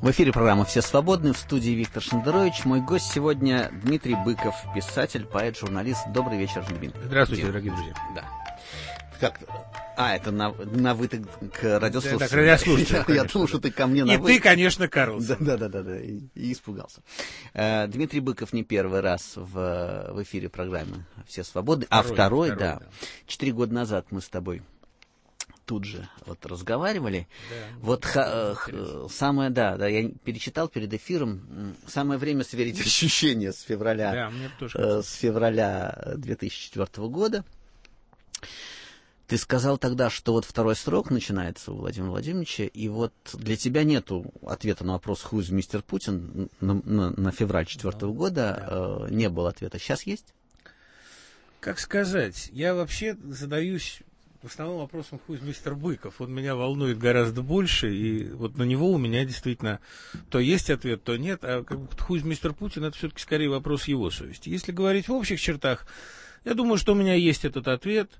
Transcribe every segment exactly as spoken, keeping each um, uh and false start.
В эфире программа «Все свободны», в студии Виктор Шендерович. Мой гость сегодня Дмитрий Быков, писатель, поэт, журналист. Добрый вечер, Дмитрий. Здравствуйте, дорогие друзья. Да. Как... А, это на, на вы ты к радиослушателю. Да, да, к радиослушателю, я, я думал, что ты ко мне на И вы. ты, конечно, Карлсон. Да, да, да, да, и, и испугался. Uh, Дмитрий Быков не первый раз в, в эфире программы «Все свободны», второй, а второй, второй да. да. Четыре года назад мы с тобой тут же вот разговаривали. Да, вот ха, х, самое, да, да, я перечитал перед эфиром, самое время сверить ощущения с февраля, да, мне тоже э, с февраля две тысячи четвёртого года. Ты сказал тогда, что вот второй срок начинается у Владимира Владимировича, и вот для тебя нету ответа на вопрос «Who is мистер Путин» на, на, на февраль четвёртого года, да. э, не было ответа. Сейчас есть? Как сказать, я вообще задаюсь в основном вопросом «Who is мистер Быков». Он меня волнует гораздо больше, и вот на него у меня действительно то есть ответ, то нет, а как бы «Who is мистер Путин» — это все-таки скорее вопрос его совести. Если говорить в общих чертах, я думаю, что у меня есть этот ответ.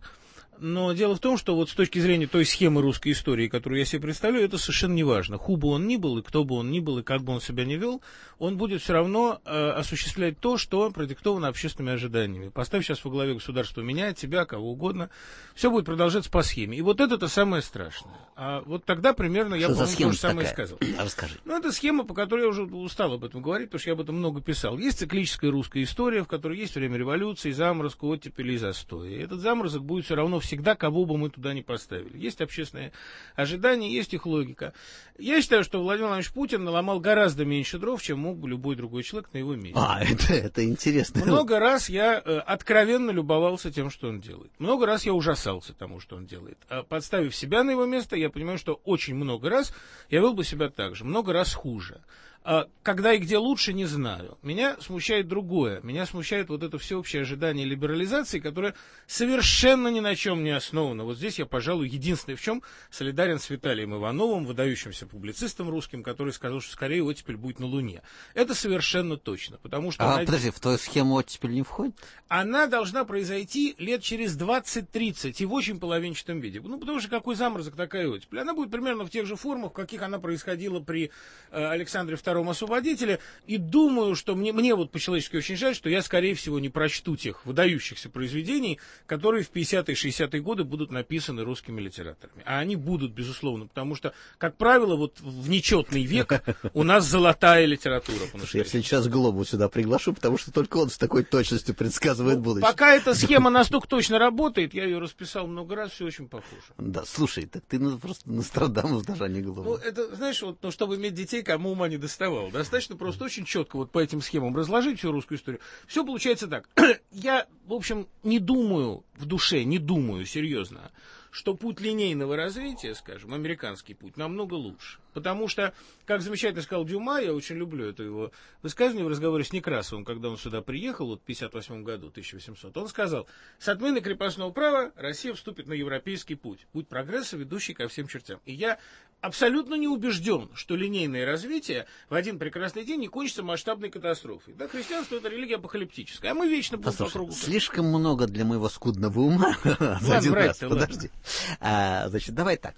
Но дело в том, что вот с точки зрения той схемы русской истории, которую я себе представляю, это совершенно не важно. Ху бы он ни был, и кто бы он ни был, и как бы он себя ни вел, он будет все равно э, осуществлять то, что продиктовано общественными ожиданиями. Поставь сейчас во главе государства меня, тебя, кого угодно, все будет продолжаться по схеме. И вот это-то самое страшное. А вот тогда примерно я, по-моему, то же самое и сказал. Расскажи. Ну, это схема, по которой я уже устал об этом говорить, потому что я об этом много писал. Есть циклическая русская история, в которой есть время революции, заморозка, оттепели и застоя. И этот заморозок будет все равно всегда, кого бы мы туда ни поставили. Есть общественные ожидания, есть их логика. Я считаю, что Владимир Владимирович Путин наломал гораздо меньше дров, чем мог бы любой другой человек на его месте. А, это, это интересно. Много раз я э, откровенно любовался тем, что он делает. Много раз я ужасался тому, что он делает. А подставив себя на его место, я понимаю, что очень много раз я вел бы себя так же. Много раз хуже. А когда и где лучше, не знаю. Меня смущает другое. Меня смущает вот это всеобщее ожидание либерализации, которое совершенно ни на чем не основано. Вот здесь я, пожалуй, единственный в чем солидарен с Виталием Ивановым, выдающимся публицистом русским, который сказал, что скорее оттепель будет на Луне. Это совершенно точно. Потому что а, она... подожди, в твою схему оттепель не входит? Она должна произойти лет через двадцать-тридцать и в очень половинчатом виде. Ну, потому что какой заморозок, такая оттепель. Она будет примерно в тех же формах, в каких она происходила при э, Александре Втором Освободителе, и думаю, что мне, мне вот по-человечески очень жаль, что я, скорее всего, не прочту тех выдающихся произведений, которые в пятидесятые-шестидесятые годы будут написаны русскими литераторами. А они будут, безусловно, потому что, как правило, вот в нечетный век у нас золотая литература. Я сейчас Глобу сюда приглашу, потому что только он с такой точностью предсказывает ну, будущее. Пока эта схема настолько точно работает, я ее расписал много раз, все очень похоже. Да, слушай, так ты ну, просто Нострадамус даже, а не Глоба. Ну, это, знаешь, вот, ну, чтобы иметь детей, кому ума не доставало. Достаточно просто очень четко вот по этим схемам разложить всю русскую историю. Все получается так. Я, в общем, не думаю в душе, не думаю серьезно, что путь линейного развития, скажем, американский путь, намного лучше. Потому что, как замечательно сказал Дюма, я очень люблю это его высказывание в разговоре с Некрасовым, когда он сюда приехал, вот в пятьдесят восьмом году, тысяча восьмисотом, он сказал: с отменой крепостного права Россия вступит на европейский путь, путь прогресса, ведущий ко всем чертям. И я абсолютно не убежден, что линейное развитие в один прекрасный день не кончится масштабной катастрофой. Да, христианство — это религия апокалиптическая, а мы вечно будем по кругу. Слишком много для моего скудного ума. За один раз, подожди. А, значит, давай так.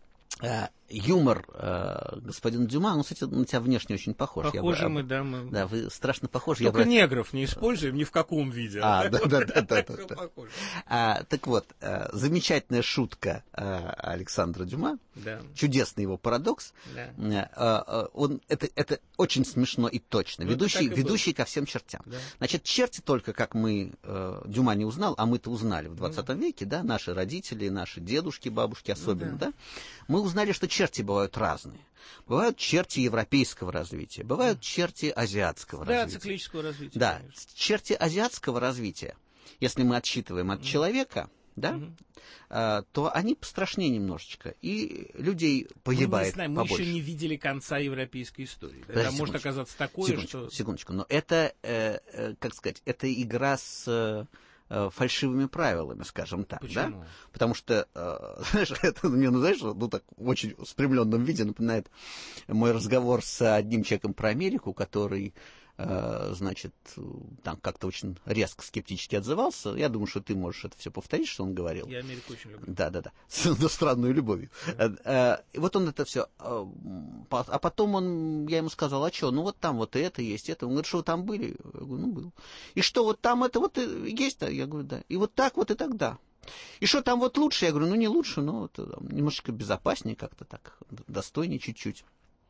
А, юмор а, господина Дюма, он, кстати, на тебя внешне очень похож. Похожи я, мы, да. Мы... Да, вы страшно похожи. Только я, негров не используем ни в каком виде. А, да, да, да, да, да, да. А, так вот, а, замечательная шутка а, Александра Дюма, да. Чудесный его парадокс. Да. А, а, он, это, это очень смешно и точно. Ну, ведущий, ведущий ко всем чертям. Да. Значит, черти только, как мы, а, Дюма не узнал, а мы-то узнали в двадцатом ну, веке, да, наши родители, наши дедушки, бабушки особенно, ну, да. да, мы узнали, что черти бывают разные. Бывают черти европейского развития, бывают черти азиатского да, развития. Да, циклического развития. Да, конечно. Черти азиатского развития, если мы отсчитываем от mm-hmm. человека, да, mm-hmm. а, то они пострашнее немножечко, и людей погибает мы не знаем, побольше. Мы еще не видели конца европейской истории. Подожди, это может оказаться такое, секундочку, что... Секундочку, но это, э, э, как сказать, это игра с... Э, фальшивыми правилами, скажем так. Почему? Да? Потому что, э, знаешь, это мне, ну, знаешь, ну, так в очень спрямленном виде напоминает мой разговор с одним человеком про Америку, который значит, там как-то очень резко скептически отзывался. Я думаю, что ты можешь это все повторить, что он говорил. Я Америку очень люблю. Да, да, да. С иностранной любовью. Да. И вот он это все. А потом он, я ему сказал, а что, ну вот там вот это есть, это. Он говорит, что вы там были? Я говорю, ну был. И что, вот там это вот есть? Я говорю, да. И вот так вот и тогда. И что там вот лучше? Я говорю, ну не лучше, но это, немножечко безопаснее как-то так, достойнее чуть-чуть.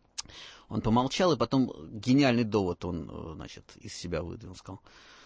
Он помолчал, и потом гениальный довод он, значит, из себя выдвинул, сказал,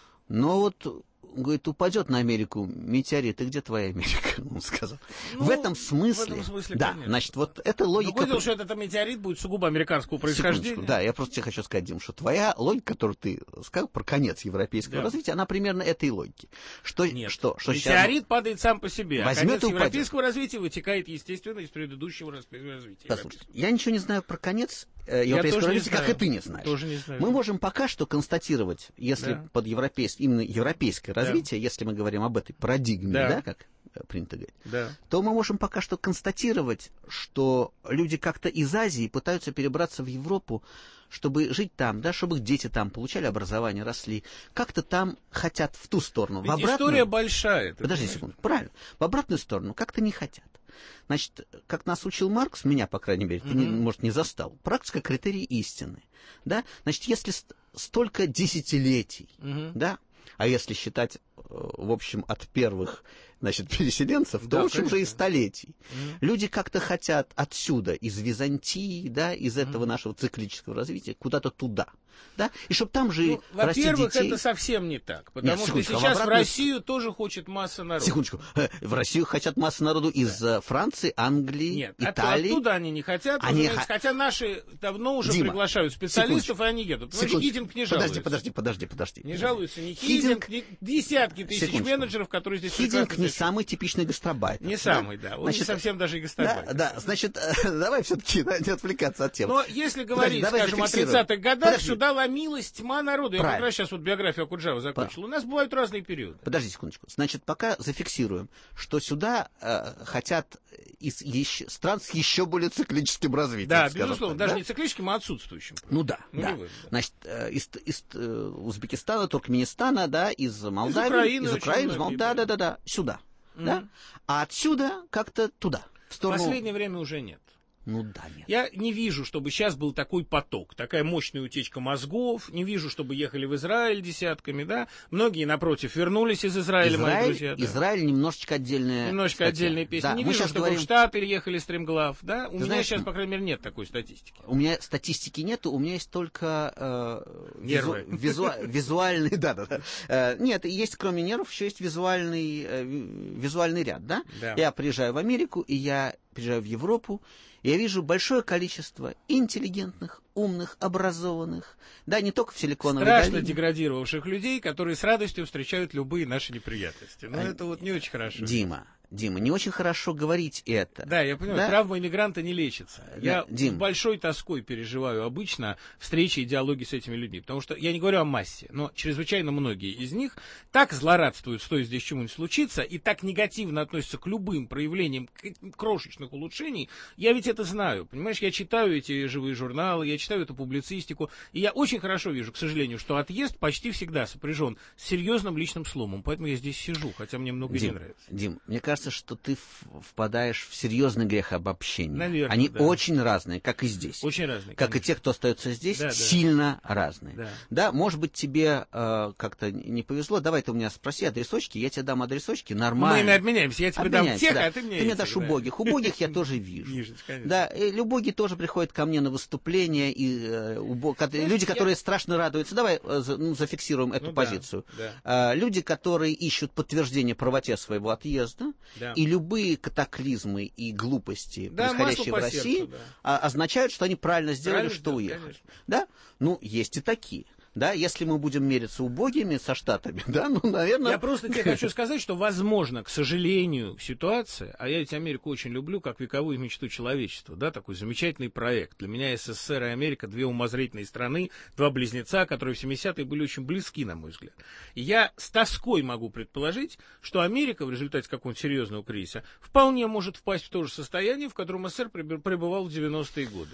ну вот, говорит, упадет на Америку метеорит, и где твоя Америка? Он сказал. Ну, в этом смысле, в этом смысле да, конечно. Значит, вот эта логика... Но понял, что этот метеорит будет сугубо американского происхождения. Секундочку, да, я просто тебе хочу сказать, Дим, что твоя логика, которую ты сказал про конец европейского да. развития, она примерно этой логики. Что, Нет, что, что метеорит сейчас... падает сам по себе, возьмет а конец европейского развития вытекает, естественно, из предыдущего развития. Послушайте, я ничего не знаю про конец э, европейского развития, как и ты не знаешь. Тоже не знаю. Мы можем пока что констатировать, если да. под европейским, именно европейское развитие, да. если мы говорим об этой парадигме, да, да как принято говорить, да. то мы можем пока что констатировать, что люди как-то из Азии пытаются перебраться в Европу, чтобы жить там, да, чтобы их дети там получали образование, росли, как-то там хотят в ту сторону. Ведь в обратную... история большая. Подожди секунду, правильно. В обратную сторону как-то не хотят. Значит, как нас учил Маркс, меня, по крайней мере, ты, mm-hmm. не, может, не застал, практика критерий истины. Да? Значит, если ст- столько десятилетий, mm-hmm. да, а если считать, в общем, от первых, значит, переселенцев, да, то, в общем, конечно. Уже и столетий. Mm-hmm. Люди как-то хотят отсюда, из Византии, да, из этого mm-hmm. нашего циклического развития, куда-то туда. Да? И чтобы там же ну, расти во-первых, детей... это совсем не так, потому Нет, что сейчас в, в Россию тоже хочет масса народу. Секундочку. В Россию хотят масса народу из да. Франции, Англии, Нет, Италии. Оттуда они не хотят, они х... хотя наши давно уже Дима, приглашают специалистов, секундочку. И они едут. Потому Хидинг не жалуется. Подожди, подожди, подожди, подожди. Не жалуются ни Хидинг, ни десятки тысяч секундочку. Менеджеров, которые здесь Хидинг не самый типичный гастробайтер. Не да? самый, да. Он значит, не совсем даже и гастробайтер. Да, да, значит, давай все-таки да, не отвлекаться от темы. Но если говорить, подожди, скажем, о тридцатых годах, подожди. Сюда ломилась тьма народу. Я как раз сейчас вот биографию Окуджавы закончил. У нас бывают разные периоды. Подожди секундочку. Значит, пока зафиксируем, что сюда э, хотят из еще, стран с еще более циклическим развитием. Да, безусловно. Так, даже да? не циклическим, а отсутствующим. Ну да, ну, да. Любым, да. Значит, э, из, из э, Узбекистана, Туркменистана, да, из Молдавии, из Украины, из Украины, из Молдавии, да, да, да, да, сюда. Mm-hmm. Да? А отсюда как-то туда. В сторону... В последнее время уже нет. Ну да, нет. Я не вижу, чтобы сейчас был такой поток, такая мощная утечка мозгов, не вижу, чтобы ехали в Израиль десятками, да. Многие, напротив, вернулись из Израиля, Израиль, мои друзья. Да. Израиль немножечко отдельная Немножечко статья. Отдельная песня. Да, не вижу, чтобы говорим... в Штаты ехали стремглав, да. У Ты меня знаешь, сейчас, по крайней мере, нет такой статистики. У меня статистики нету, у меня есть только э, визу... визу... визуальный, да, да, да. Э, нет, есть кроме нервов еще есть визуальный, э, визуальный ряд, да? да. Я приезжаю в Америку, и я приезжаю в Европу, я вижу большое количество интеллигентных, умных, образованных, да, не только в Силиконовой долине. Страшно деградировавших людей, которые с радостью встречают любые наши неприятности. Но а, это вот не очень хорошо. Дима, Дима, не очень хорошо говорить это. Да, я понимаю, да? Травма иммигранта не лечится. Да, я Дим. с большой тоской переживаю обычно встречи и диалоги с этими людьми, потому что я не говорю о массе, но чрезвычайно многие из них так злорадствуют, стоит здесь чему-нибудь случиться, и так негативно относятся к любым проявлениям крошечных улучшений. Я ведь это знаю, понимаешь, я читаю эти живые журналы, я читаю эту публицистику, и я очень хорошо вижу, к сожалению, что отъезд почти всегда сопряжен с серьезным личным сломом, поэтому я здесь сижу, хотя мне много Дим, не нравится. Дим, мне кажется, что ты впадаешь в серьезный грех обобщения. Наверное, Они да. очень разные, как и здесь. Очень разные. Как конечно. и те, кто остается здесь, да, сильно да. разные. Да. да, может быть, тебе э, как-то не повезло. Давай ты у меня спроси адресочки, я тебе дам адресочки, нормально. Мы обменяемся, я тебе обменяемся, дам тех, да. а ты мне Ты мне эти, дашь да. убогих. Убогих я тоже вижу. Да, и убогие тоже приходят ко мне на выступления, и э, убог... люди, которые страшно радуются. Давай э, ну, зафиксируем эту ну, позицию. Да, да. Э, люди, которые ищут подтверждение правоте своего отъезда, да. и любые катаклизмы и глупости, да, происходящие в России, сердцу, да. а, означают, что они правильно сделали, правильно что сделал, уехали. конечно. Да? Ну, есть и такие. Да, если мы будем мериться убогими со Штатами, да, ну, наверное... Я просто тебе хочу сказать, что, возможно, к сожалению, ситуация, а я ведь Америку очень люблю, как вековую мечту человечества, да, такой замечательный проект. Для меня СССР и Америка — две умозрительные страны, два близнеца, которые в семидесятые были очень близки, на мой взгляд. И я с тоской могу предположить, что Америка в результате какого-нибудь серьезного кризиса вполне может впасть в то же состояние, в котором СССР пребывал в девяностые годы.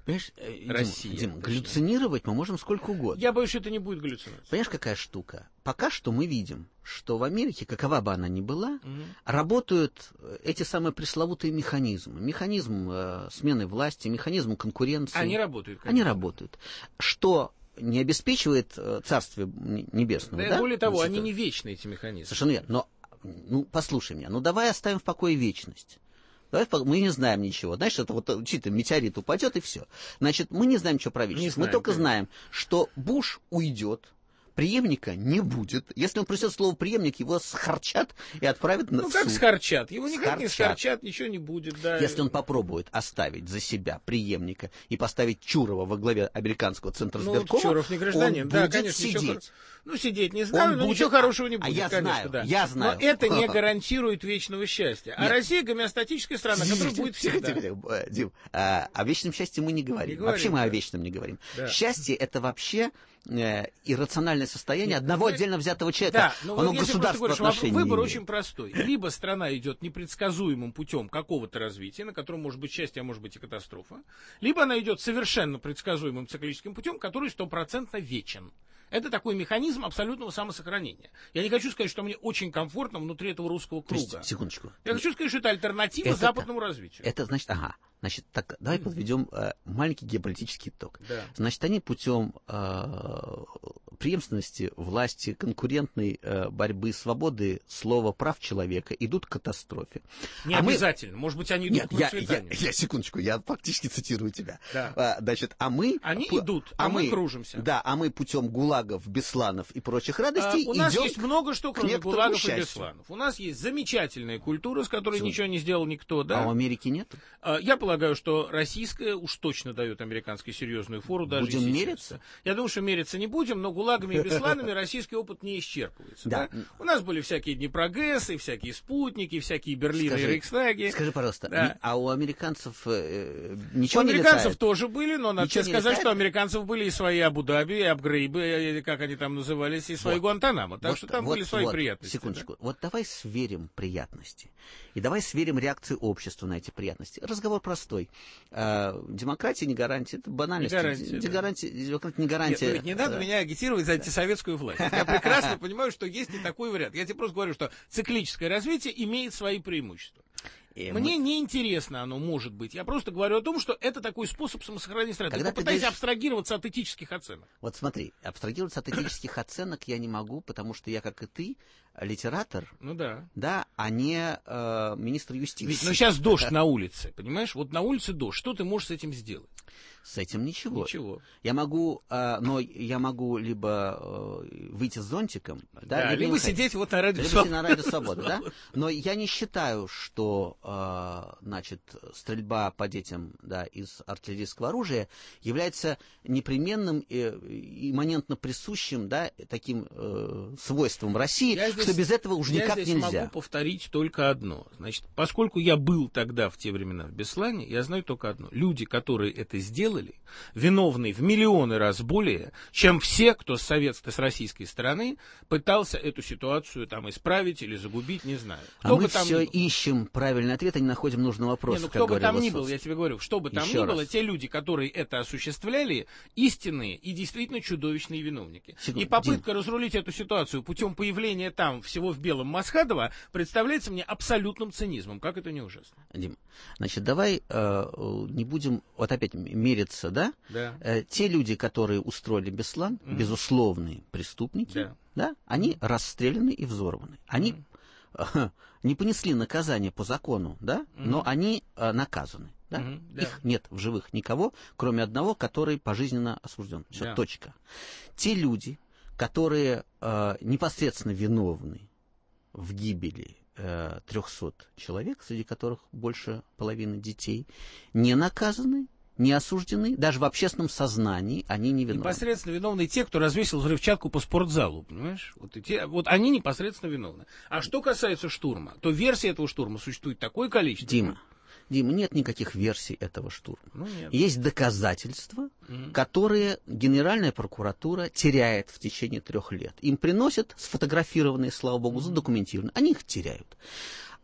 Понимаешь, Россия, Дим, Дим, галлюцинировать мы можем сколько угодно. Я боюсь, что это не будет галлюцинация. Понимаешь, какая штука? Пока что мы видим, что в Америке, какова бы она ни была, угу. работают эти самые пресловутые механизмы. Механизм э, смены власти, механизм конкуренции. Они работают. Конечно. Они работают. Что не обеспечивает э, Царствие Небесного. Да, да? Более того, Значит, они не вечны, эти механизмы. Совершенно верно. Но, ну, послушай меня, ну давай оставим в покое вечность. Давай, мы не знаем ничего. Знаешь, это вот чисто метеорит упадет и все. Значит, мы не знаем, что про вечность. Мы только конечно. знаем, что Буш уйдет, преемника не будет. Если он просит слово преемник, его схарчат и отправят на ну, суд. Ну как схарчат? Его никак схарчат. не схарчат, ничего не будет. Да. Если он попробует оставить за себя преемника и поставить Чурова во главе американского центра ну, сберкома, Чуров не гражданин. он да, будет конечно, сидеть. Ничего... Ну, сидеть не знаю, он но будет... ничего хорошего не будет. А я конечно, знаю, да. я знаю. Но это не гарантирует вечного счастья. А Нет. Россия гомеостатическая страна, которая будет всегда. Тихо, тихо, Дим, а, о вечном счастье мы не говорим. Не говорим вообще мы да. о вечном не говорим. Да. Счастье — это вообще э, иррациональное состояние Нет, одного вы... отдельно взятого человека. Да, но оно вот государственное отношение. Выбор очень простой. Либо страна идет непредсказуемым путем какого-то развития, на котором может быть счастье, а может быть и катастрофа, либо она идет совершенно предсказуемым циклическим путем, который стопроцентно вечен. Это такой механизм абсолютного самосохранения. Я не хочу сказать, что мне очень комфортно внутри этого русского круга. Есть, секундочку. Я хочу сказать, что это альтернатива это, западному развитию. Это значит, ага, значит, так, давай mm-hmm. подведем э, маленький геополитический итог. Да. Значит, они путем э, преемственности, власти, конкурентной э, борьбы, свободы, слова, прав человека идут к катастрофе. Не а обязательно. Мы... Может быть, они идут Нет, к я, я, я, секундочку, я фактически цитирую тебя. Да. А, значит, а мы... Они п- идут, а, а мы кружимся. Да, а мы путем ГУЛАГов, Бесланов и прочих радостей а, у нас есть много что, кроме ГУЛАГов счастью. и Бесланов. У нас есть замечательная культура, с которой Все. ничего не сделал никто. Да? А у Америки нет? А, я полагаю, что российская уж точно дает американской серьезную фору. Даже будем мериться? Я думаю, что мериться не будем, но ГУЛАГами и Бесланами российский опыт не исчерпывается. Да. Да? У нас были всякие Днепрогрессы, всякие спутники, всякие Берлины скажи, и Рейхстаги. Скажи, пожалуйста, да. а у американцев э, ничего у не американцев летает? тоже были, но надо ничего сказать, летает? что у американцев были и свои Абу-Даби, и Абгрейбы, как они там назывались, и свои вот. Гуантанамо. Так вот, что там вот, были свои вот, приятности. Секундочку. Да? Вот давай сверим приятности. И давай сверим реакцию общества на эти приятности. Разговор простой. А, демократия не гарантия, это банальность. Не гарантия, не да. гарантия, демократия не гарантия. Нет, ну, не надо меня агитировать за антисоветскую власть. Я прекрасно понимаю, что есть и такой вариант. Я тебе просто говорю, что циклическое развитие имеет свои преимущества. И Мне мы... не интересно оно может быть. Я просто говорю о том, что это такой способ самосохранения страны. Когда ты попытайся говоришь... абстрагироваться от этических оценок. Вот смотри, абстрагироваться от этических оценок я не могу, потому что я, как и ты, литератор, ну да, да, а не э, министр юстиции. Ведь, ну сейчас дождь на улице, понимаешь? Вот на улице дождь. Что ты можешь с этим сделать? С этим ничего. Ничего. Я могу, э, но я могу либо э, выйти с зонтиком, да, да, либо, либо сидеть вот на радио либо Свободы. на радио Свободы, да. Но я не считаю, что, э, значит, стрельба по детям, да, из артиллерийского оружия является непременным и имманентно присущим, да, таким э, свойством России, здесь, что без этого уже никак нельзя. Я здесь могу повторить только одно. Значит, поскольку я был тогда в те времена в Беслане, я знаю только одно: люди, которые это сделали, виновны в миллионы раз более, чем все, кто с советской, с российской стороны пытался эту ситуацию там исправить или загубить, не знаю. Кто а бы мы там все ищем правильный ответ, а не находим нужного вопроса. Не, ну кто бы там ни был, я тебе говорю, что бы там Еще ни раз. было, те люди, которые это осуществляли, истинные и действительно чудовищные виновники. Секунду, и попытка Дим. разрулить эту ситуацию путем появления там всего в белом Масхадова представляется мне абсолютным цинизмом. Как это не ужасно? Дим, значит, давай э, не будем вот опять мериться, да? Да. Э, те люди, которые устроили Беслан, mm-hmm. безусловные преступники, да. Да? Они mm-hmm. расстреляны и взорваны. Они mm-hmm. э, не понесли наказание по закону, да? Mm-hmm. Но они э, наказаны. Да? Mm-hmm. Да. Их нет в живых никого, кроме одного, который пожизненно осужден. Все, да. точка. Те люди, которые э, непосредственно виновны в гибели э, трехсот человек, среди которых больше половины детей, не наказаны, не осуждены, даже в общественном сознании они не виновны. Непосредственно виновны те, кто развесил взрывчатку по спортзалу, понимаешь? Вот, и те, вот они непосредственно виновны. А что касается штурма, то версий этого штурма существует такое количество. Дима, Дима, нет никаких версий этого штурма. Ну, нет. Есть доказательства, угу. которые Генеральная прокуратура теряет в течение трех лет. Им приносят сфотографированные, слава богу, задокументированные. Они их теряют.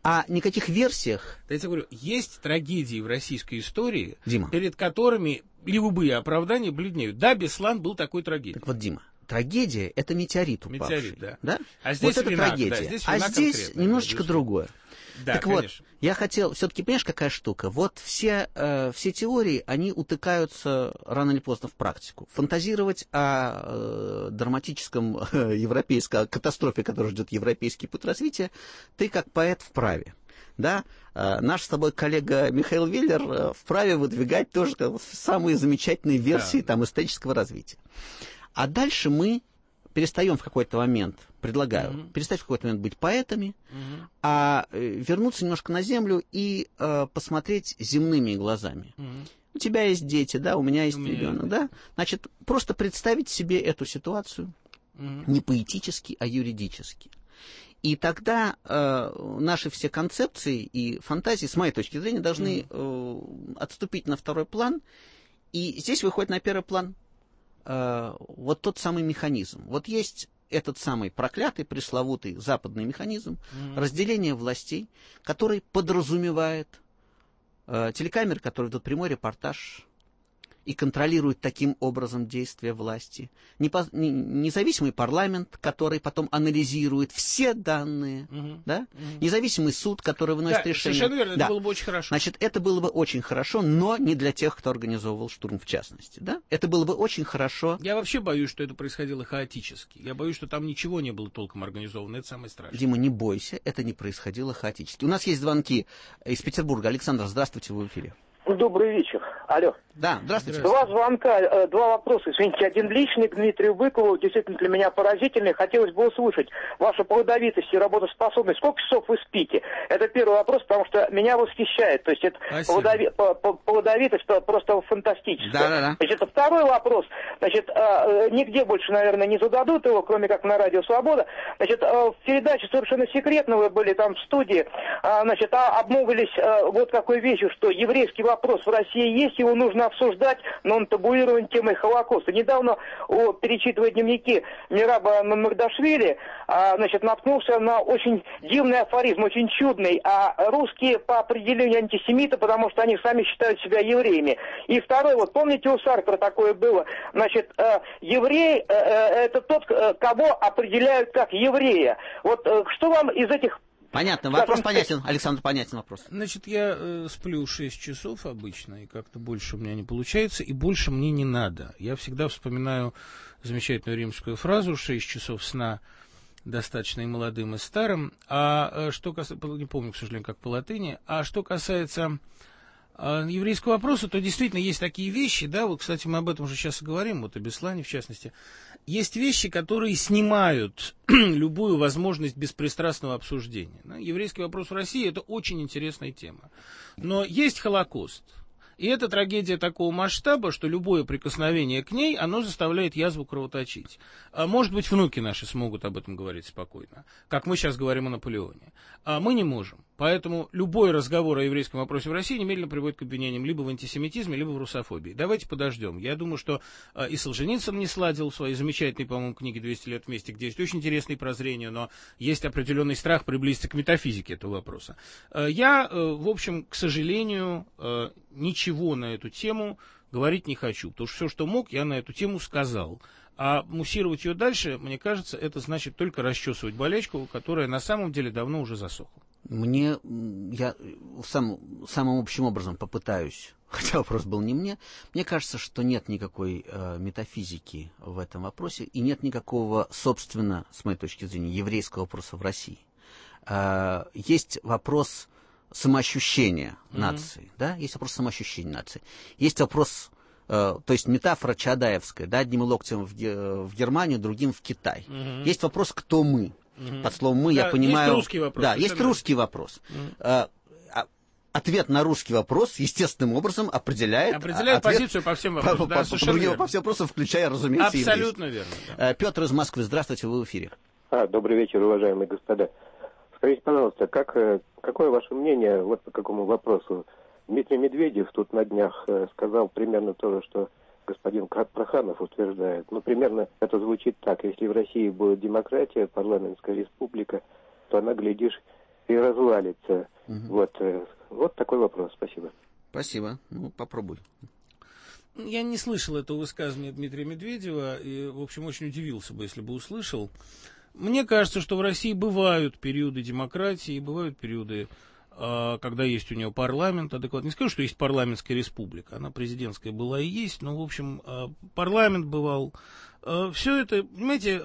О никаких версиях... Да я тебе говорю, есть трагедии в российской истории, Дима. перед которыми любые оправдания бледнеют. Да, Беслан был такой трагедией. Так вот, Дима, трагедия — это метеорит упавший. Метеорит, да. да? А здесь вот это вина, трагедия. Да, здесь а здесь немножечко да, другое. Да, так конечно. вот, я хотел, все-таки, понимаешь, какая штука? Вот все, э, все теории, они утыкаются рано или поздно в практику. Фантазировать о э, драматическом э, европейской катастрофе, которая ждет европейский путь развития, ты как поэт вправе. Да? Э, наш с тобой коллега Михаил Виллер э, вправе выдвигать тоже как, самые замечательные версии да. там, исторического развития. А дальше мы перестаем в какой-то момент, предлагаю, mm-hmm. перестать в какой-то момент быть поэтами, mm-hmm. а вернуться немножко на землю и э, посмотреть земными глазами. Mm-hmm. У тебя есть дети, да, у меня есть у ребенок, меня... да? Значит, просто представить себе эту ситуацию mm-hmm. не поэтически, а юридически. И тогда э, наши все концепции и фантазии, с моей точки зрения, должны mm-hmm. э, отступить на второй план. И здесь выходит на первый план э, вот тот самый механизм. Вот есть этот самый проклятый, пресловутый западный механизм mm-hmm. разделения властей, который подразумевает э, телекамеры, которые ведут прямой репортаж и контролируют таким образом действия власти. Непо- не, независимый парламент, который потом анализирует все данные. Uh-huh. Да? Uh-huh. Независимый суд, который выносит да, решение. Совершенно верно, да. это было бы очень хорошо. Значит, это было бы очень хорошо, но не для тех, кто организовывал штурм в частности. Да? Это было бы очень хорошо. Я вообще боюсь, что это происходило хаотически. Я боюсь, что там ничего не было толком организовано. Это самое страшное. Дима, не бойся, это не происходило хаотически. У нас есть звонки из Петербурга. Александр, здравствуйте, вы в эфире. Добрый вечер. Алло. Да, здравствуйте. Два звонка, два вопроса. Извините, один личный к Дмитрию Быкову, действительно для меня поразительный. Хотелось бы услышать вашу плодовитость и работоспособность. Сколько часов вы спите? Это первый вопрос, потому что меня восхищает. То есть это плодови... плодовитость просто фантастическая. Да, да, да. Значит, второй вопрос. Значит, нигде больше, наверное, не зададут его, кроме как на Радио Свобода. Значит, в передаче совершенно секретно вы были там в студии. Значит, обмолвились вот какой вещью, что еврейский вопрос в России есть, его нужно обсуждать, но он табуирован темой Холокоста. Недавно, о, перечитывая дневники Мираба Магдашвили, а, значит, наткнулся на очень дивный афоризм, очень чудный. А русские по определению антисемиты, потому что они сами считают себя евреями. И второй, вот помните, у Сартра такое было, значит, э, еврей э, это тот, кого определяют как еврея. Вот э, что вам из этих... Понятно, вопрос понятен, Александр, понятен вопрос. Значит, я э, сплю шесть часов обычно, и как-то больше у меня не получается, и больше мне не надо. Я всегда вспоминаю замечательную римскую фразу «шесть часов сна достаточно и молодым, и старым». А что касается, не помню, к сожалению, как по латыни, а что касается э, еврейского вопроса, то действительно есть такие вещи, да, вот, кстати, мы об этом уже сейчас и говорим, вот о Беслане в частности. Есть вещи, которые снимают любую возможность беспристрастного обсуждения. Еврейский вопрос в России – это очень интересная тема. Но есть Холокост. И это трагедия такого масштаба, что любое прикосновение к ней, оно заставляет язву кровоточить. А может быть, внуки наши смогут об этом говорить спокойно, как мы сейчас говорим о Наполеоне. А мы не можем. Поэтому любой разговор о еврейском вопросе в России немедленно приводит к обвинениям либо в антисемитизме, либо в русофобии. Давайте подождем. Я думаю, что а, и Солженицын не сладил в своей замечательной, по-моему, книге «двести лет вместе», где есть очень интересные прозрения, но есть определенный страх приблизиться к метафизике этого вопроса. А, я, а, в общем, к сожалению, а, ничего на эту тему говорить не хочу, потому что все, что мог, я на эту тему сказал. А муссировать ее дальше, мне кажется, это значит только расчесывать болячку, которая на самом деле давно уже засохла. Мне, я сам, самым общим образом попытаюсь, хотя вопрос был не мне, мне кажется, что нет никакой э, метафизики в этом вопросе, и нет никакого, собственно, с моей точки зрения, еврейского вопроса в России. Э, есть вопрос самоощущения mm-hmm. нации, да, есть вопрос самоощущения нации, есть вопрос... То есть метафора Чаадаевская, да, одним локтем в, в Германию, другим в Китай. Uh-huh. Есть вопрос, кто мы. Uh-huh. Под словом мы, да, я понимаю... Есть русский вопрос. Да, есть русский вопрос. Uh-huh. Ответ на русский вопрос естественным образом определяет... Определяет ответ позицию по всем вопросам. По, да, по, по, по всем вопросам, включая, разумеется, абсолютно верно. Да. Петр из Москвы, здравствуйте, вы в эфире. А, добрый вечер, уважаемые господа. Скажите, пожалуйста, как, какое ваше мнение вот по какому вопросу? Дмитрий Медведев тут на днях э, сказал примерно то же, что господин Проханов утверждает. Ну, примерно это звучит так. Если в России будет демократия, парламентская республика, то она, глядишь, и развалится. Угу. Вот, вот такой вопрос. Спасибо. Спасибо. Ну, попробуй. Я не слышал этого высказывания Дмитрия Медведева, и, в общем, очень удивился бы, если бы услышал. Мне кажется, что в России бывают периоды демократии, бывают периоды, когда есть у нее парламент адекватный. Не скажу, что есть парламентская республика, она президентская была и есть, но, в общем, парламент бывал. Все это, понимаете,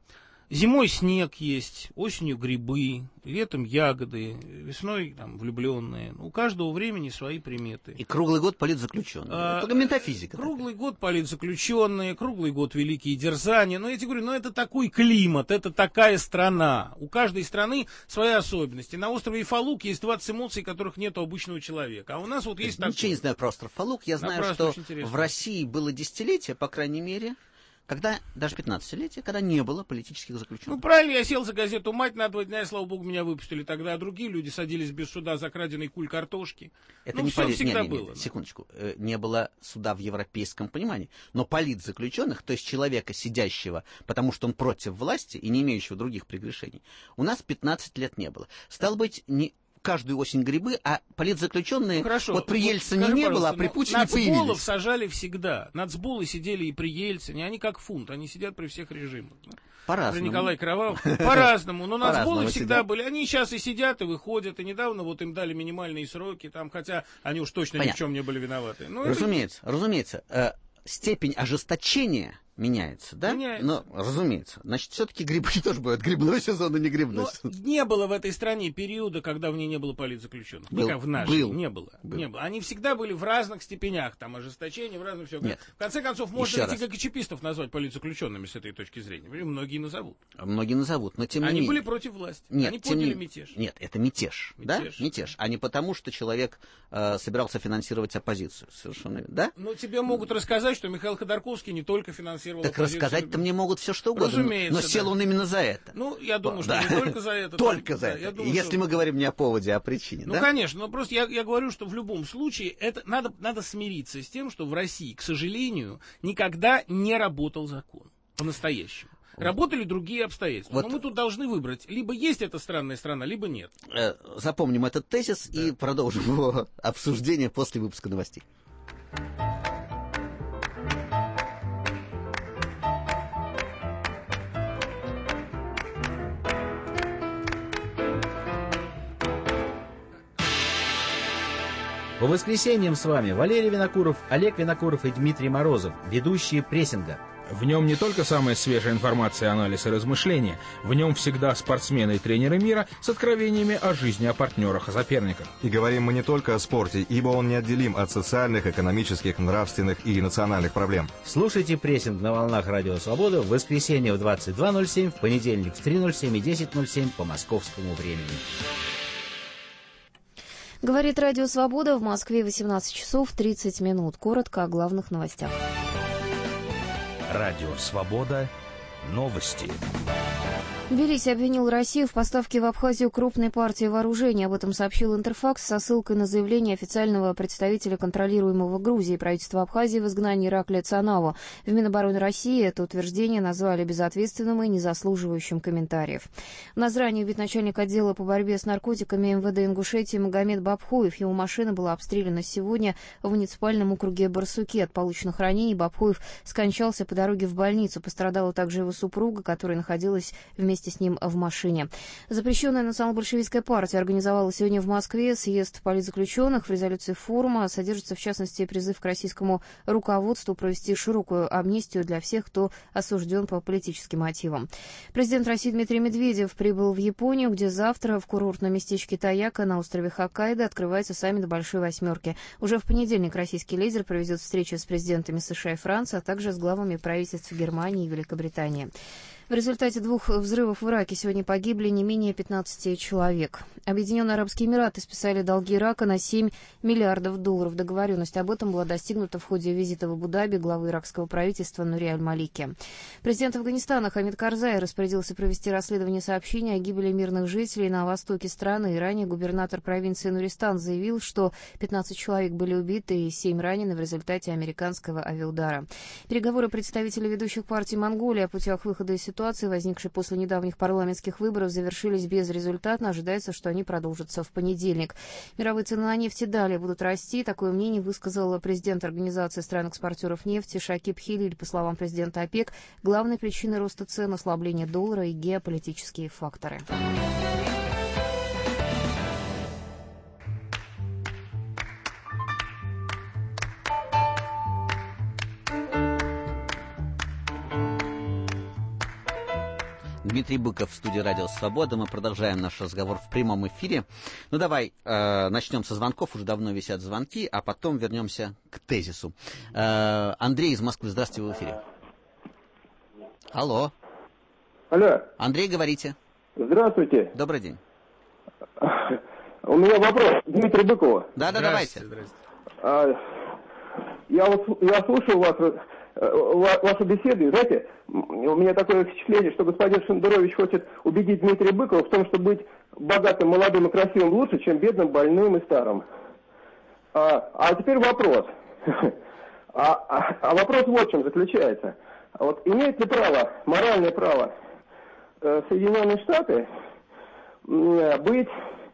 зимой снег есть, осенью грибы, летом ягоды, весной там, влюбленные. У каждого времени свои приметы. И круглый год политзаключенные. А, это метафизика. Круглый такая. Год политзаключенные, круглый год великие дерзания. Но я тебе говорю, ну это такой климат, это такая страна. У каждой страны свои особенности. На острове Фалук есть двадцать эмоций, которых нет у обычного человека. А у нас вот есть такое. Ничего не знаю про остров Фалук. Я знаю, что в России было десятилетие, по крайней мере, когда, даже пятнадцатилетие, когда не было политических заключенных. Ну, правильно, я сел за газету «Мать» на два дня, и, слава богу, меня выпустили тогда, а другие люди садились без суда за краденый куль картошки. Это ну, не все поли... всегда не, не, не, было. Не, секундочку. Не было суда в европейском понимании. Но политзаключенных, то есть человека, сидящего, потому что он против власти и не имеющего других прегрешений, у нас пятнадцать лет не было. Стало быть, не... каждую осень грибы, а политзаключенные, ну, хорошо, вот при Ельцине вот, не было, а при Путине появились. Нацболов сажали всегда. Нацболы сидели и при Ельцине, они как фунт, они сидят при всех режимах. По-разному. Николай Кровавый. По-разному. Но нацболы всегда были. Они сейчас и сидят, и выходят. И недавно вот им дали минимальные сроки, там, хотя они уж точно Понятно. Ни в чем не были виноваты. Но разумеется, это... разумеется. Э, степень ожесточения меняется, да? Меняется. Но, разумеется. Значит, все-таки грибы тоже бывают. Грибной сезон и не грибной сезон. Не было в этой стране периода, когда в ней не было политзаключенных. Был, Никак в нашей был, не было. был. Не было. Они всегда были в разных степенях. Там ожесточения, в разном все. Нет. В конце концов, можно этих ГКЧПистов назвать политзаключенными с этой точки зрения. Многие назовут. Многие назовут, но тем не Они менее. были против власти. Нет, Они подняли не... мятеж. Нет, это мятеж. Мятеж. Да? Мятеж. А не потому, что человек э, собирался финансировать оппозицию. Совершенно, да? Ну, тебе могут рассказать, что Михаил Ходорковский не только финансировал так оппозицию. Рассказать-то мне могут все что угодно. Разумеется, но сел да. он именно за это. Ну, я думаю, что да. не только за это. Только там, за да, это. Думаю, Если что... мы говорим не о поводе, а о причине. Ну, да? конечно, но просто я, я говорю, что в любом случае это надо, надо смириться с тем, что в России, к сожалению, никогда не работал закон по-настоящему. Работали другие обстоятельства. Вот. Но мы тут должны выбрать, либо есть эта странная страна, либо нет. Запомним этот тезис да. и продолжим его обсуждение после выпуска новостей. По воскресеньям с вами Валерий Винокуров, Олег Винокуров и Дмитрий Морозов, ведущие прессинга. В нем не только самая свежая информация, анализ и размышления. В нем всегда спортсмены и тренеры мира с откровениями о жизни, о партнерах, о соперниках. И говорим мы не только о спорте, ибо он неотделим от социальных, экономических, нравственных и национальных проблем. Слушайте прессинг на волнах Радио Свобода в воскресенье в двадцать два ноль семь, в понедельник в три ноль семь и десять ноль семь по московскому времени. Говорит Радио Свобода, в Москве восемнадцать часов тридцать минут. Коротко о главных новостях. Радио Свобода. Новости. Тбилиси обвинил Россию в поставке в Абхазию крупной партии вооружений. Об этом сообщил Интерфакс со ссылкой на заявление официального представителя контролируемого Грузией правительства Абхазии в изгнании Ираклия Цанаву. В Минобороны России это утверждение назвали безответственным и незаслуживающим комментариев. В Назране убит начальник отдела по борьбе с наркотиками эм вэ дэ Ингушетии Магомед Бабхуев. Его машина была обстреляна сегодня в муниципальном округе Барсуки. От полученных ранений Бабхуев скончался по дороге в больницу. Пострадала также его супруга, которая находилась вместе с ним в машине. Запрещенная национал-большевистская партия организовала сегодня в Москве съезд политзаключенных. В резолюции форума содержится, в частности, призыв к российскому руководству провести широкую амнистию для всех, кто осужден по политическим мотивам. Президент России Дмитрий Медведев прибыл в Японию, где завтра в курортном местечке Таяка на острове Хоккайдо открывается саммит Большой Восьмерки. Уже в понедельник российский лидер проведет встречи с президентами США и Франции, а также с главами правительств Германии и Великобритании. В результате двух взрывов в Ираке сегодня погибли не менее пятнадцати человек. Объединенные Арабские Эмираты списали долги Ирака на семь миллиардов долларов. Договоренность об этом была достигнута в ходе визита в Абу-Даби главы иракского правительства Нури аль-Малики. Президент Афганистана Хамид Карзай распорядился провести расследование сообщений о гибели мирных жителей на востоке страны. И ранее губернатор провинции Нуристан заявил, что пятнадцать человек были убиты и семь ранены в результате американского авиаудара. Переговоры представителей ведущих партий Монголии о путях выхода из ситуации ситуации, возникшей после недавних парламентских выборов, завершились безрезультатно. Ожидается, что они продолжатся в понедельник. Мировые цены на нефть и далее будут расти. Такое мнение высказал президент Организации стран-экспортеров нефти Шакиб Хилиль. По словам президента ОПЕК, главной причиной роста цен — ослабление доллара и геополитические факторы. Дмитрий Быков в студии «Радио Свобода». Мы продолжаем наш разговор в прямом эфире. Ну, давай э, начнем со звонков. Уже давно висят звонки, а потом вернемся к тезису. Э, Андрей из Москвы. Здравствуйте, в эфире. Алло. Алло. Андрей, говорите. Здравствуйте. Добрый день. У меня вопрос к Дмитрию Быкову. Да, да, давайте. Здравствуйте. А, я вот я слушаю вас, вашу беседу, и, знаете, у меня такое впечатление, что господин Шендерович хочет убедить Дмитрия Быкова в том, что быть богатым, молодым и красивым лучше, чем бедным, больным и старым. А, а теперь вопрос. А, а, а вопрос вот в чем заключается. А вот имеет ли право, моральное право э, Соединенные Штаты э, быть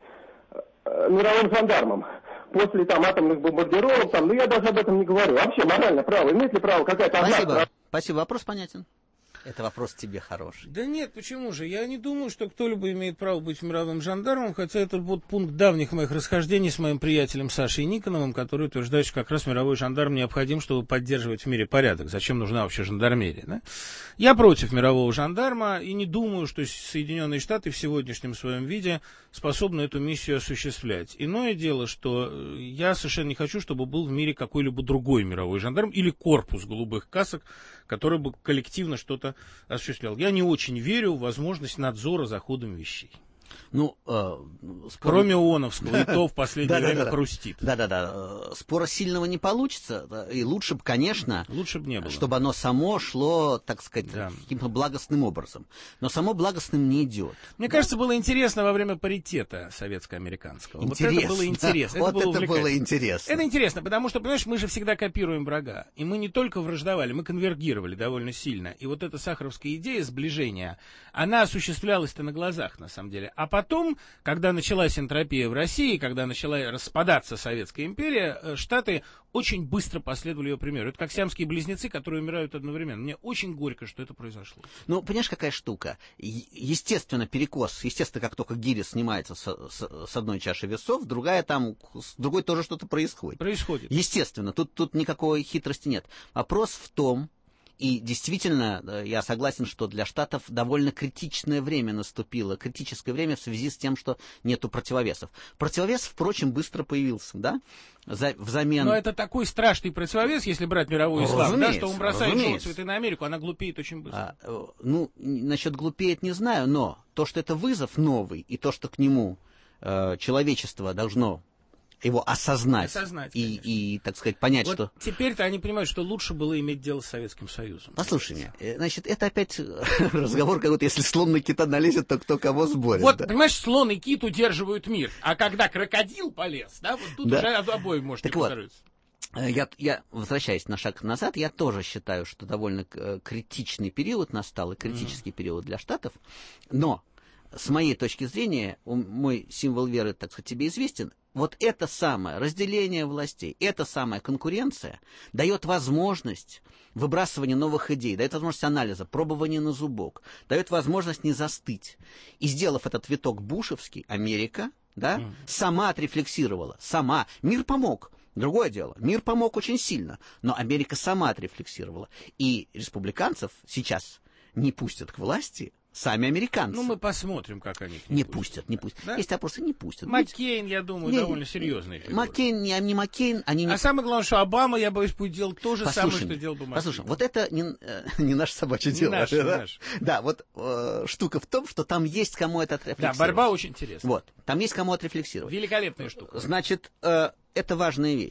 э, мировым жандармом после там атомных бомбардировок, там, ну я даже об этом не говорю. Вообще моральное право, имеет ли право какая-то... Спасибо, одна... спасибо, вопрос понятен. Это вопрос тебе хороший. Да нет, почему же? Я не думаю, что кто-либо имеет право быть мировым жандармом, хотя это вот пункт давних моих расхождений с моим приятелем Сашей Никоновым, который утверждает, что как раз мировой жандарм необходим, чтобы поддерживать в мире порядок. Зачем нужна вообще жандармерия? Да? Я против мирового жандарма и не думаю, что Соединенные Штаты в сегодняшнем своем виде способны эту миссию осуществлять. Иное дело, что я совершенно не хочу, чтобы был в мире какой-либо другой мировой жандарм или корпус голубых касок, который бы коллективно что-то осуществлял. Я не очень верю в возможность надзора за ходом вещей. Ну, э, спор... Кроме ООНовского, и то в последнее время хрустит. Да-да-да. Спора сильного не получится. И лучше бы, конечно, лучше бы не было, чтобы оно само шло, так сказать, да. каким-то благостным образом. Но само благостным не идет. Мне да. кажется, было интересно во время паритета советско-американского. Интересно. Вот это было интересно. Вот это было, это было интересно. Это интересно, потому что, понимаешь, мы же всегда копируем врага. И мы не только враждовали, мы конвергировали довольно сильно. И вот эта сахаровская идея сближения, она осуществлялась-то на глазах, на самом деле. А потом, когда началась энтропия в России, когда начала распадаться Советская империя, Штаты очень быстро последовали ее примеру. Это как сиамские близнецы, которые умирают одновременно. Мне очень горько, что это произошло. Ну, понимаешь, какая штука? Естественно, перекос. Естественно, как только гиря снимается с, с, с одной чаши весов, другая там, с другой тоже что-то происходит. Происходит. Естественно, тут, тут никакой хитрости нет. Вопрос в том, и действительно, я согласен, что для Штатов довольно критичное время наступило, критическое время в связи с тем, что нету противовесов. Противовес, впрочем, быстро появился, да, За, взамен... Но это такой страшный противовес, если брать мировой ислам, да, что он бросает желтые цветы на Америку, она глупеет очень быстро. А, ну, насчет глупеет не знаю, но то, что это вызов новый, и то, что к нему э, человечество должно его осознать, осознать и, и, так сказать, понять, вот что... Теперь-то они понимают, что лучше было иметь дело с Советским Союзом. Послушай меня, значит, это опять разговор, как будто если слон на кита налезет, то кто кого сборит. Вот, да? Понимаешь, слон и кит удерживают мир, а когда крокодил полез, да, вот тут да. уже обоим может не понравиться. Я, я, возвращаясь на шаг назад, я тоже считаю, что довольно критичный период настал, и критический mm. период для Штатов, но с моей точки зрения, мой символ веры, так сказать, тебе известен, вот это самое разделение властей, эта самая конкуренция дает возможность выбрасывания новых идей, дает возможность анализа, пробования на зубок, дает возможность не застыть. И сделав этот виток бушевский, Америка, да, mm. сама отрефлексировала, сама. Мир помог. Другое дело, мир помог очень сильно, но Америка сама отрефлексировала. И республиканцев сейчас не пустят к власти сами американцы. Ну, мы посмотрим, как они не, не пустят. Не пустят. Да? Есть опросы, не пустят. Маккейн, я думаю, не, довольно серьезный. Маккейн, не, не Маккейн, они не... А самое главное, что Обама, я боюсь, будет делать то же послушай, самое, что делал бы Маккейн. Послушай, вот это не, не наше собачье не дело. Наш, да? Не наш. Да, вот э, штука в том, что там есть кому это отрефлексировать. Да, борьба очень интересная. Вот, там есть кому отрефлексировать. Великолепная штука. Значит, э, это важная вещь.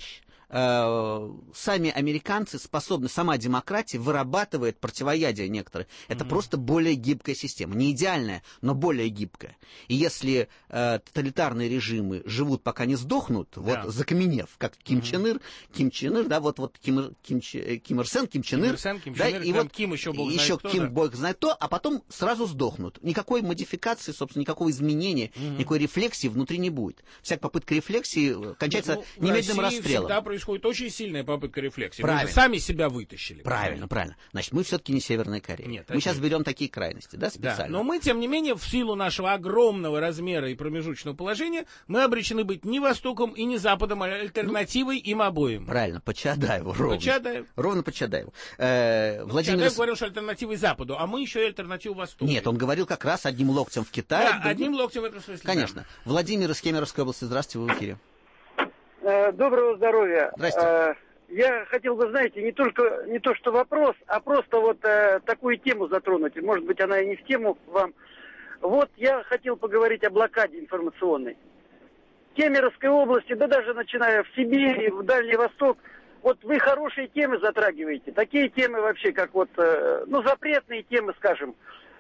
э, сами американцы способны, сама демократия вырабатывает противоядие некоторые. Это mm-hmm. просто более гибкая система. Не идеальная, но более гибкая. И если э, тоталитарные режимы живут, пока не сдохнут, да. вот закаменев, как Ким mm-hmm. Чен Ир, Ким Чен Ир, да, вот, вот Ким, Ким, Ким Ир Сен, Ким Чен Ир, Ким Ким да, Чен Ир, и вот Ким еще Бог еще знает кто, Ким да? Бог знает то, а потом сразу сдохнут. Никакой модификации, собственно, никакого изменения, mm-hmm. никакой рефлексии внутри не будет. Всякая попытка рефлексии кончается ну, немедленным расстрелом. Всегда происходит очень сильная попытка рефлексии. Правильно. Мы же сами себя вытащили. Правильно, правильно. Значит, мы все-таки не Северная Корея. Нет, мы сейчас берем такие крайности, да, специально. Да, но мы, тем не менее, в силу нашего огромного размера и промежуточного положения, мы обречены быть ни Востоком и ни Западом, а альтернативой ну, им обоим. Правильно, по Чаадаеву ровно. По Чаадаеву. Ровно по Чаадаеву. Э, Владимир... Чаадаев говорил, что альтернативой Западу, а мы еще и альтернативу Востоку. Нет, он говорил как раз одним локтем в Китае. Да, одним локтем в этом смысле. Конечно. Да. Владимир из Кемеровской области, здравствуйте, вы в эфире. Доброго здоровья. Здрасте. Я хотел бы, знаете, не только не то что вопрос, а просто вот э, такую тему затронуть. Может быть, она и не в тему вам. Вот я хотел поговорить о блокаде информационной. В Кемеровской области, да даже начиная в Сибири, в Дальний Восток, вот вы хорошие темы затрагиваете. Такие темы вообще, как вот, э, ну, запретные темы, скажем.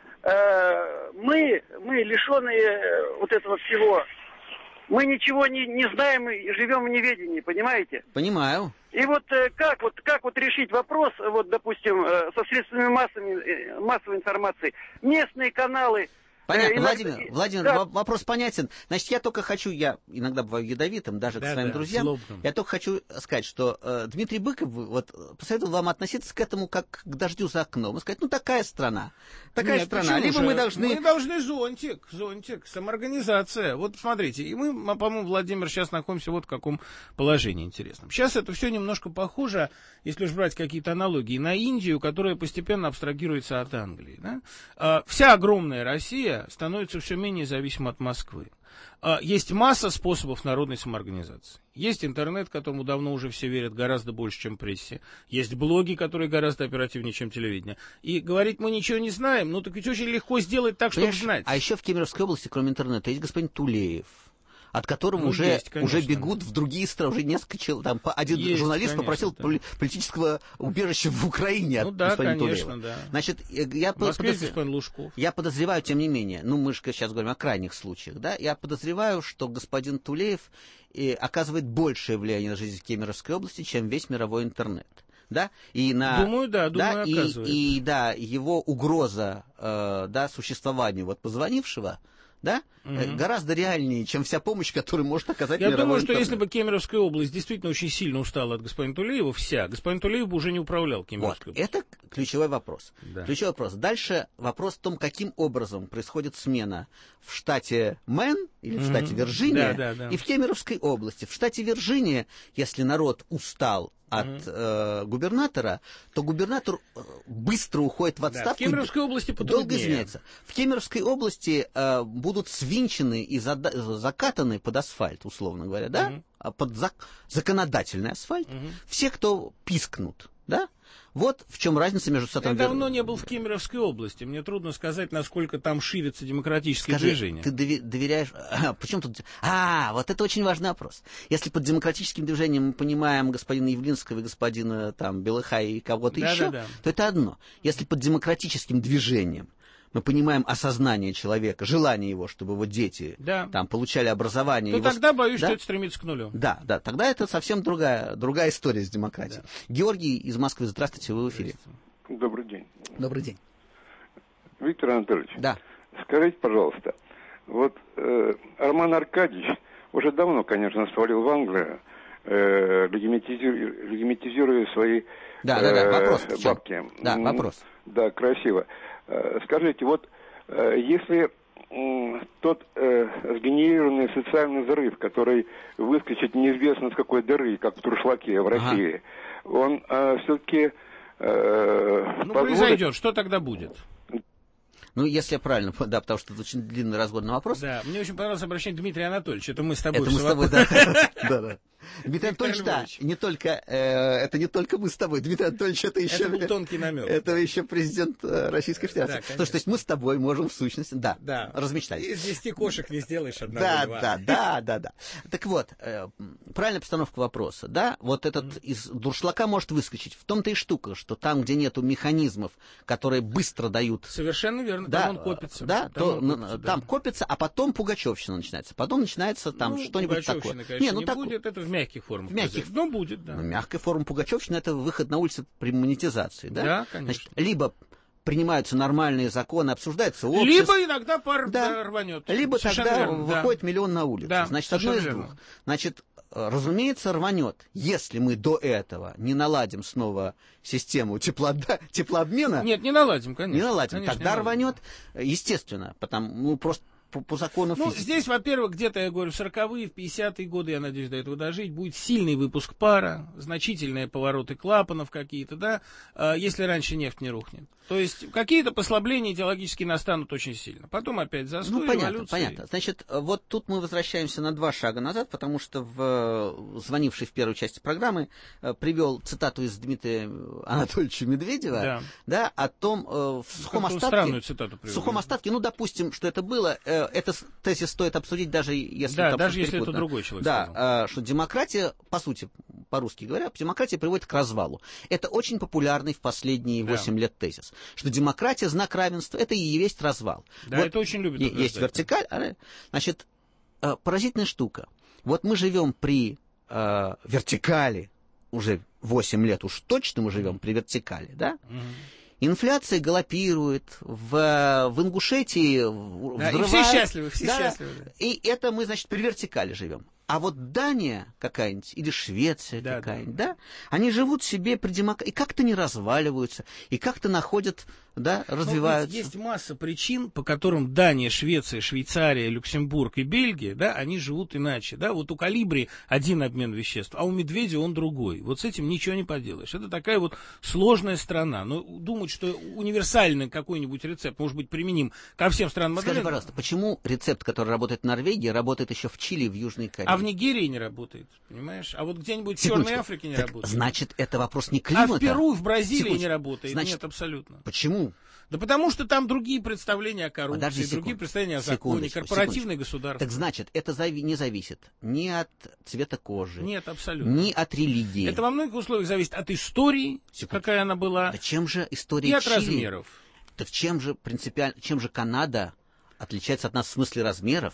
Э, мы, мы лишенные вот этого всего. Мы ничего не, не знаем и живем в неведении, понимаете? Понимаю. И вот э, как вот как вот решить вопрос, вот, допустим, э, со средствами массовой, э, массовой информации, местные каналы. Понятно, э, Владимир, иногда... Владимир, да. вопрос понятен. Значит, я только хочу, я иногда бываю ядовитым, даже да, к своим да, друзьям, злобным. Я только хочу сказать, что э, Дмитрий Быков вот, посоветовал вам относиться к этому как к дождю за окном. И сказать, ну такая страна, такая Нет, страна. Либо же? мы должны... Мы должны зонтик, зонтик, самоорганизация. Вот смотрите, и мы, по-моему, Владимир, сейчас находимся вот в каком положении интересном. Сейчас это все немножко похоже, если уж брать какие-то аналогии, на Индию, которая постепенно абстрагируется от Англии. Да? А, вся огромная Россия становится все менее зависима от Москвы. А, есть масса способов народной самоорганизации. Есть интернет, которому давно уже все верят гораздо больше, чем прессе. Есть блоги, которые гораздо оперативнее, чем телевидение. И говорить мы ничего не знаем, ну так ведь очень легко сделать так, чтобы знать. А еще в Кемеровской области, кроме интернета, есть господин Тулеев, от которого ну, уже, есть, уже бегут в другие страны, уже несколько человек. Там один есть, журналист конечно, попросил да. политического убежища в Украине ну, от да, господина конечно, Тулеева. Да. Значит, я, подоз... я подозреваю, тем не менее, ну мы же сейчас говорим о крайних случаях, да, я подозреваю, что господин Тулеев и, оказывает большее влияние на жизнь Кемеровской области, чем весь мировой интернет. Да, и на, думаю, да, думаю, да, оказывает. И, и да, его угроза э, да, существованию вот позвонившего, да, mm-hmm. гораздо реальнее, чем вся помощь, которую может оказать Я мировой думаю, что интернет. если бы Кемеровская область действительно очень сильно устала от господина Тулеева, вся, господин Тулеев бы уже не управлял Кемеровской вот, областью. Это ключевой вопрос. Да. Ключевой вопрос. Дальше вопрос в том, каким образом происходит смена в штате Мэн или в mm-hmm. штате Вирджиния да, да, да. и в Кемеровской области. В штате Вирджиния, если народ устал от mm-hmm. э, губернатора, то губернатор быстро уходит в отставку. Да, в Кемеровской области долго изменяется. В Кемеровской области э, будут свинчены и зада- закатаны под асфальт, условно говоря, да, mm-hmm. под зак- законодательный асфальт, mm-hmm. все, кто пискнут, да. Вот в чем разница между Сатом... Я давно не был в Кемеровской области. Мне трудно сказать, насколько там ширится демократическое Скажи, движение. Ты доверяешь... А, почему тут... А, вот это очень важный вопрос. Если под демократическим движением мы понимаем господина Явлинского и господина там, Белыха и кого-то да, еще, да, да. то это одно. Если под демократическим движением мы понимаем осознание человека, желание его, чтобы его дети да. там, получали образование. То его... тогда, боюсь, да? что это стремится к нулю. Да, да, тогда это совсем другая, другая история с демократией. Да. Георгий из Москвы, здравствуйте, вы в эфире. Добрый день. Добрый день. Виктор Анатольевич, да. скажите, пожалуйста, вот э, Роман Аркадьевич уже давно, конечно, свалил в Англию, э, легимитизируя, легимитизируя свои да, да, да. Э, вопрос бабки. Да, вопрос. Да, красиво. Скажите, вот если тот э, сгенерированный социальный взрыв, который выскочит неизвестно с какой дыры, как в Туршлаке в России, ага. он э, все-таки... Э, ну, позволит... произойдет, что тогда будет? Ну, если я правильно, да, потому что это очень длинный разгон на вопрос. Да, мне очень понравилось обращение Дмитрия Анатольевича. Это мы с тобой. Это мы с тобой, да. Да-да. Дмитрий Анатольевич, да, не только, э, это не только мы с тобой. Дмитрий Анатольевич, это еще... Это был тонкий намек. Это еще президент Российской Федерации. Да, то, то есть мы с тобой можем в сущности, да, да. размечтать. Из десяти кошек не сделаешь одного. Да, да, да, да, да. Так вот, э, правильная постановка вопроса, да, вот этот mm-hmm. из дуршлака может выскочить. В том-то и штука, что там, где нету механизмов, которые быстро дают... Совершенно верно, да, там он копится. Да, там, то, он копится, там да. копится, а потом пугачевщина начинается. Потом начинается там ну, что-нибудь такое. Конечно, не, ну, не так... будет, это в мягких формах. В мягких... Ну, будет, да. Ну, мягкая форма пугачевщины — это выход на улицу при монетизации, да? Да, конечно. Значит, либо принимаются нормальные законы, обсуждается общество. Либо иногда пар да. рванет. Либо совершенно тогда верно, выходит да. миллион на улицу. Да, Значит, одно из верно. двух. Значит, разумеется, рванет. Если мы до этого не наладим снова систему теплода... теплообмена... Нет, не наладим, конечно. Не наладим. Конечно, тогда не наладим. рванет, естественно, потому, ну, просто по, по закону ну, физики. Здесь, во-первых, где-то, я говорю, в сороковые, в пятидесятые годы, я надеюсь, до этого дожить, будет сильный выпуск пара, значительные повороты клапанов какие-то, да, если раньше нефть не рухнет. То есть какие-то послабления идеологические настанут очень сильно. Потом опять застой, ну, понятно, эволюция. понятно. Значит, вот тут мы возвращаемся на два шага назад, потому что в, звонивший в первой части программы привел цитату из Дмитрия Анатольевича Медведева, да, да о том, в сухом как-то остатке... странную цитату привел. В сухом остатке, ну, допустим, что это было, этот тезис стоит обсудить, даже если... Да, это даже если это другой человек да, сказал. Что демократия, по сути, по-русски говоря, демократия приводит к развалу. Это очень популярный в последние восемь да. лет тезис, что демократия знак равенства, это и есть развал. Да, вот это очень любят. Есть вертикаль. Значит, поразительная штука. Вот мы живем при э, вертикали уже восемь лет, уж точно мы живем при вертикали, да? Угу. Инфляция галопирует, в, в Ингушетии да, и все счастливы, все да, счастливы. И это мы, значит, при вертикали живем. А вот Дания какая-нибудь, или Швеция да, какая-нибудь, да. да, они живут себе при демократии, и как-то не разваливаются, и как-то находят, да, развиваются. Ну, есть масса причин, по которым Дания, Швеция, Швейцария, Люксембург и Бельгия, да, они живут иначе, да. Вот у Колибри один обмен веществ, а у Медведя он другой. Вот с этим ничего не поделаешь. Это такая вот сложная страна. Но думать, что универсальный какой-нибудь рецепт может быть применим ко всем странам... Скажи, пожалуйста, почему рецепт, который работает в Норвегии, работает еще в Чили и в Южной Корее? А в Нигерии не работает, понимаешь? А вот где-нибудь в Черной Африке не так работает. Значит, это вопрос не климата. А в Перу, в Бразилии Секундочку. не работает. Значит, нет, абсолютно. Почему? Да потому что там другие представления о коррупции, Подожди другие секунду. представления о законе, корпоративное государство. Так значит, это зави- не зависит ни от цвета кожи, нет, абсолютно. ни от религии. Это во многих условиях зависит от истории, секунду. Какая она была, да чем же история и от Чили? размеров. Так чем же принципиально, чем же Канада отличается от нас в смысле размеров?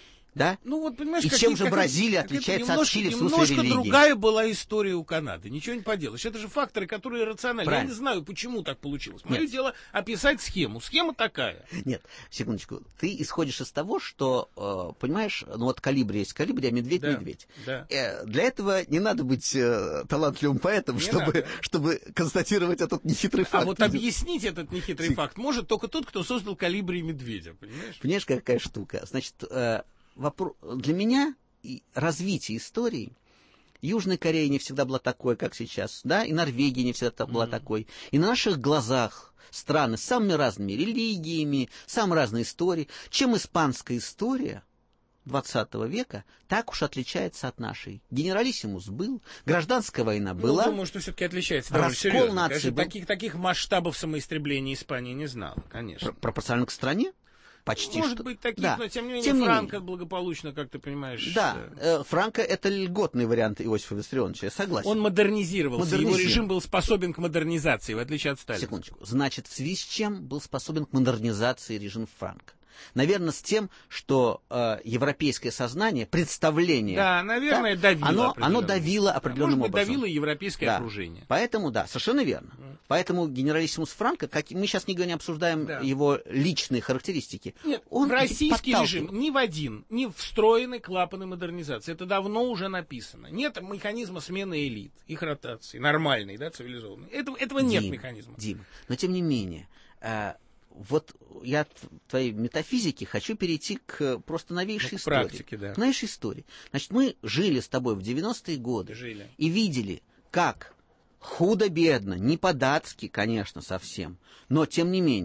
Да? Ну, вот, понимаешь, и как, чем же как, Бразилия как отличается немножко, от Чили в смысле немножко религии? Немножко другая была история у Канады. Ничего не поделаешь. Это же факторы, которые рациональны. Правильно. Я не знаю, почему так получилось. Мое Нет. дело описать схему. Схема такая. Нет, секундочку. Ты исходишь из того, что, э, понимаешь, ну вот Колибри есть Колибри, а медведь да, медведь. Да. Э, для этого не надо быть э, талантливым поэтом, чтобы, чтобы констатировать этот нехитрый факт. А вот объяснить этот нехитрый факт может только тот, кто создал Колибри и медведя. Понимаешь? Понимаешь, какая штука? Значит, э, Вопро... Для меня развитие истории Южная Корея не всегда была такой, как сейчас, да, и Норвегия не всегда была mm-hmm. такой. И на наших глазах страны с самыми разными религиями, самые разные истории. Чем испанская история двадцатого века так уж отличается от нашей? Генералиссимус был, гражданская война была. Ну, думаю, что все-таки отличается. Раскол нации был. Таких, таких масштабов самоистребления Испании не знала, конечно. Пропорционально к стране? Почти Может что. быть, таких, да. но тем не менее тем Франко не менее. благополучно, как ты понимаешь. Да, э, Франко это льготный вариант Иосифа Виссарионовича, я согласен. Он модернизировался, его режим был способен к модернизации, в отличие от Сталина. Секундочку, значит, в связи с чем был способен к модернизации режим Франко? Наверное, с тем, что э, европейское сознание, представление... Да, наверное, да, давило оно, оно давило определенным да, может быть, образом. давило европейское да. окружение. Поэтому, да, совершенно верно. Mm. Поэтому генералиссимус Франко, как, мы сейчас не обсуждаем да. его личные характеристики. Нет, он в российский подталкивал. режим ни в один, ни встроены клапаны модернизации. Это давно уже написано. Нет механизма смены элит, их ротации, нормальной, да, цивилизованной. Этого, этого Дим, нет механизма. Дим, но тем не менее... Э, Вот я от твоей метафизики хочу перейти к просто новейшей ну, к истории. Практике, да. К новейшей истории. Значит, мы жили с тобой в девяностые годы жили. И видели, как худо-бедно, не по-датски, конечно, совсем, но тем не менее,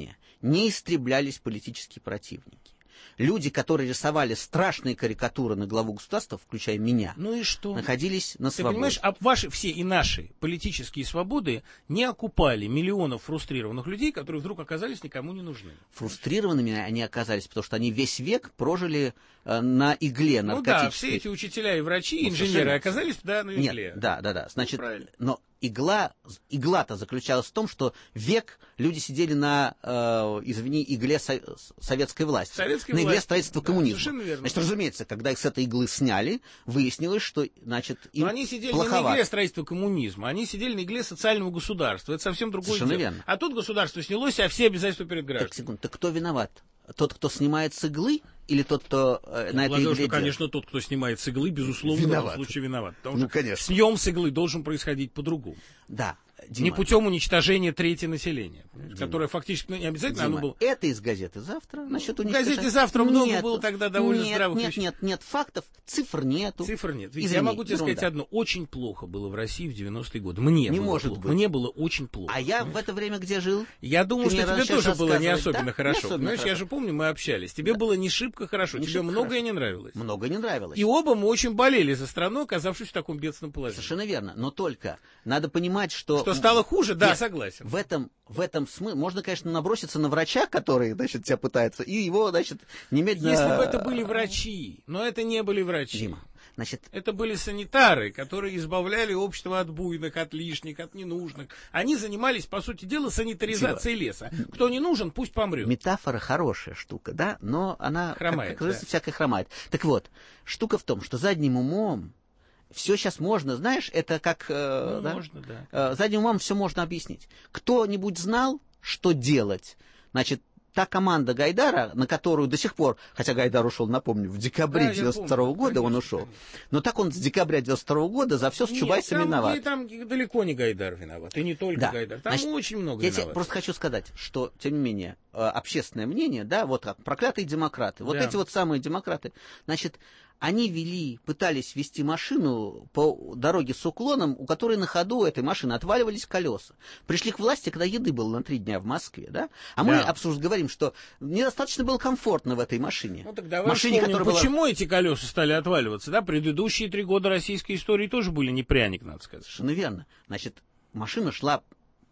не истреблялись политические противники. Люди, которые рисовали страшные карикатуры на главу государства, включая меня, ну и что? Находились на свободе. Ты понимаешь, а ваши все и наши политические свободы не окупали миллионов фрустрированных людей, которые вдруг оказались никому не нужны. Фрустрированными они оказались, потому что они весь век прожили э, на игле наркотической. Ну да, все эти учителя и врачи, и ну, инженеры оказались да, на игле. Нет, да, да, да. Значит, ну, но игла, игла-то заключалась в том, что век люди сидели на, э, извини, игле со, советской власти. Советской на игле власти. строительства Да, коммунизма. совершенно верно. Значит, разумеется, когда их с этой иглы сняли, выяснилось, что, значит, им Но они сидели плоховато. не на игле строительства коммунизма, они сидели на игле социального государства. Это совсем другое Совершенно дело. верно. А тут государство снялось, а все обязательства перед гражданами. Так, секунду, так кто виноват? Тот, кто снимает с иглы, или тот, кто э, на этой игле что, делает? конечно, тот, кто снимает с иглы, безусловно, виноват. в данном случае виноват. Потому ну, что конечно. съем с иглы должен происходить по-другому. Да. Дима, не путем уничтожения трети населения, Дима, которое фактически ну, не обязательно Дима, оно было. Это из газеты «Завтра» насчет уничтожения. В газете «Завтра» много нет, было тогда довольно нет, здравых нет, вещей. Нет, нет, нет, фактов, цифр нету. Цифр нет. Ведь Извини, я могу тебе ерунда. сказать одно. Очень плохо было в России в девяностые годы. Мне не было может плохо. быть. Мне было очень плохо. А я понимаешь? в это время где жил? Я думаю, Ты что тебе тоже было не особенно да? хорошо. Не особенно Понимаешь, хорошо. я же помню, мы общались. Тебе да. было не шибко хорошо. Не тебе шибко многое хорошо. не нравилось. Многое не нравилось. И оба мы очень болели за страну, оказавшись в таком бедственном положении. Совершенно верно. Но только надо понимать, что... Что стало хуже? Да, Нет, согласен. В этом, в этом смысле можно, конечно, наброситься на врача, который, значит, тебя пытается, и его, значит, немедленно... Если бы это были врачи, но это не были врачи. Дима, значит... Это были санитары, которые избавляли общество от буйных, от лишних, от ненужных. Они занимались, по сути дела, санитаризацией Дима. леса. Кто не нужен, пусть помрет. Метафора хорошая штука, да, но она, хромает, как, как да. всякая хромает. Так вот, штука в том, что задним умом все сейчас можно, знаешь, это как... Э, ну, да? можно, да. Э, задним умом все можно объяснить. Кто-нибудь знал, что делать? Значит, та команда Гайдара, на которую до сих пор, хотя Гайдар ушел, напомню, в декабре да, девяносто второго года конечно, он ушел, конечно. Но так он с декабря девяносто второго года за все с Чубайсом там, виноват. И там далеко не Гайдар виноват, и не только да. Гайдар, там Значит, очень много я виноват. тебе просто хочу сказать, что, тем не менее, общественное мнение, да, вот как проклятые демократы, вот да. эти вот самые демократы, значит, они вели, пытались вести машину по дороге с уклоном, у которой на ходу у этой машины отваливались колеса. Пришли к власти, когда еды было на три дня в Москве, да? А мы да. обсуждаем, говорим, что недостаточно было комфортно в этой машине. Ну так давай машине, вспомним, была... почему эти колеса стали отваливаться, да? Предыдущие три года российской истории тоже были не пряник, надо сказать. Совершенно верно. Значит, машина шла,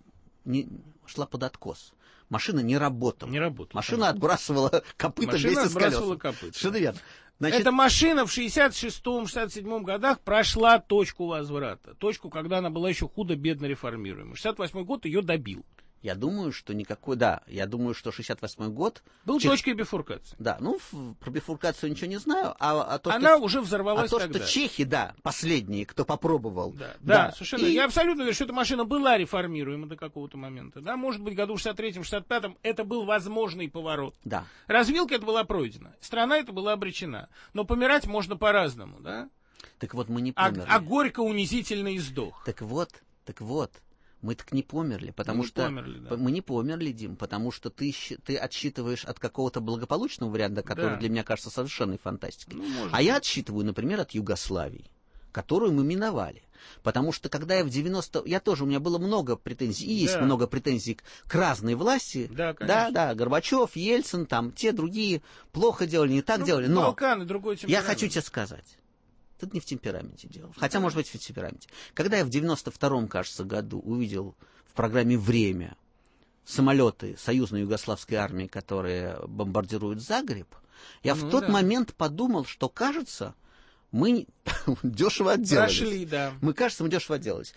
не, шла под откос. Машина не работала. Не работала. Машина конечно. отбрасывала копыта машина вместе с колесом. отбрасывала копыта. Совершенно верно. Значит... Эта машина в шестьдесят шестом — шестьдесят седьмом годах прошла точку возврата. Точку, когда она была еще худо-бедно реформируема. шестьдесят восьмой год ее добил. Я думаю, что никакой, да, я думаю, что шестьдесят восьмой год... Был Чех... точкой бифуркации. Да, ну, в, про бифуркацию ничего не знаю, а, а то, Она что... уже взорвалась а то, тогда. что чехи, да, последние, кто попробовал. Да, да, да. совершенно. И... Я абсолютно верю, что эта машина была реформируема до какого-то момента. Да, может быть, году в шестьдесят третьем — шестьдесят пятом это был возможный поворот. Да. Развилка эта была пройдена. Страна эта была обречена. Но помирать можно по-разному, да? Так вот, мы не померли. А, а горько унизительно издох. Так вот, так вот. Мы так не померли, потому мы что... Померли, да. Мы не померли, Дим, потому что ты, ты отсчитываешь от какого-то благополучного варианта, который да. для меня кажется совершенной фантастикой. Ну, может а быть. я отсчитываю, например, от Югославии, которую мы миновали. Потому что когда я в девяностом... Я тоже, у меня было много претензий, и есть да. много претензий к, к разной власти. Да, конечно. Да, да, Горбачев, Ельцин, там, те, другие плохо делали, не так ну, делали. Но Балканы, другой я хочу тебе сказать, тут не в темпераменте дело. Хотя, да. может быть, в темпераменте. Когда я в девяносто втором, кажется, году увидел в программе «Время» самолеты союзной югославской армии, которые бомбардируют Загреб, я ну, в тот да. момент подумал, что, кажется, мы дешево отделались. Прошли, да. Мы, кажется, мы дешево отделались.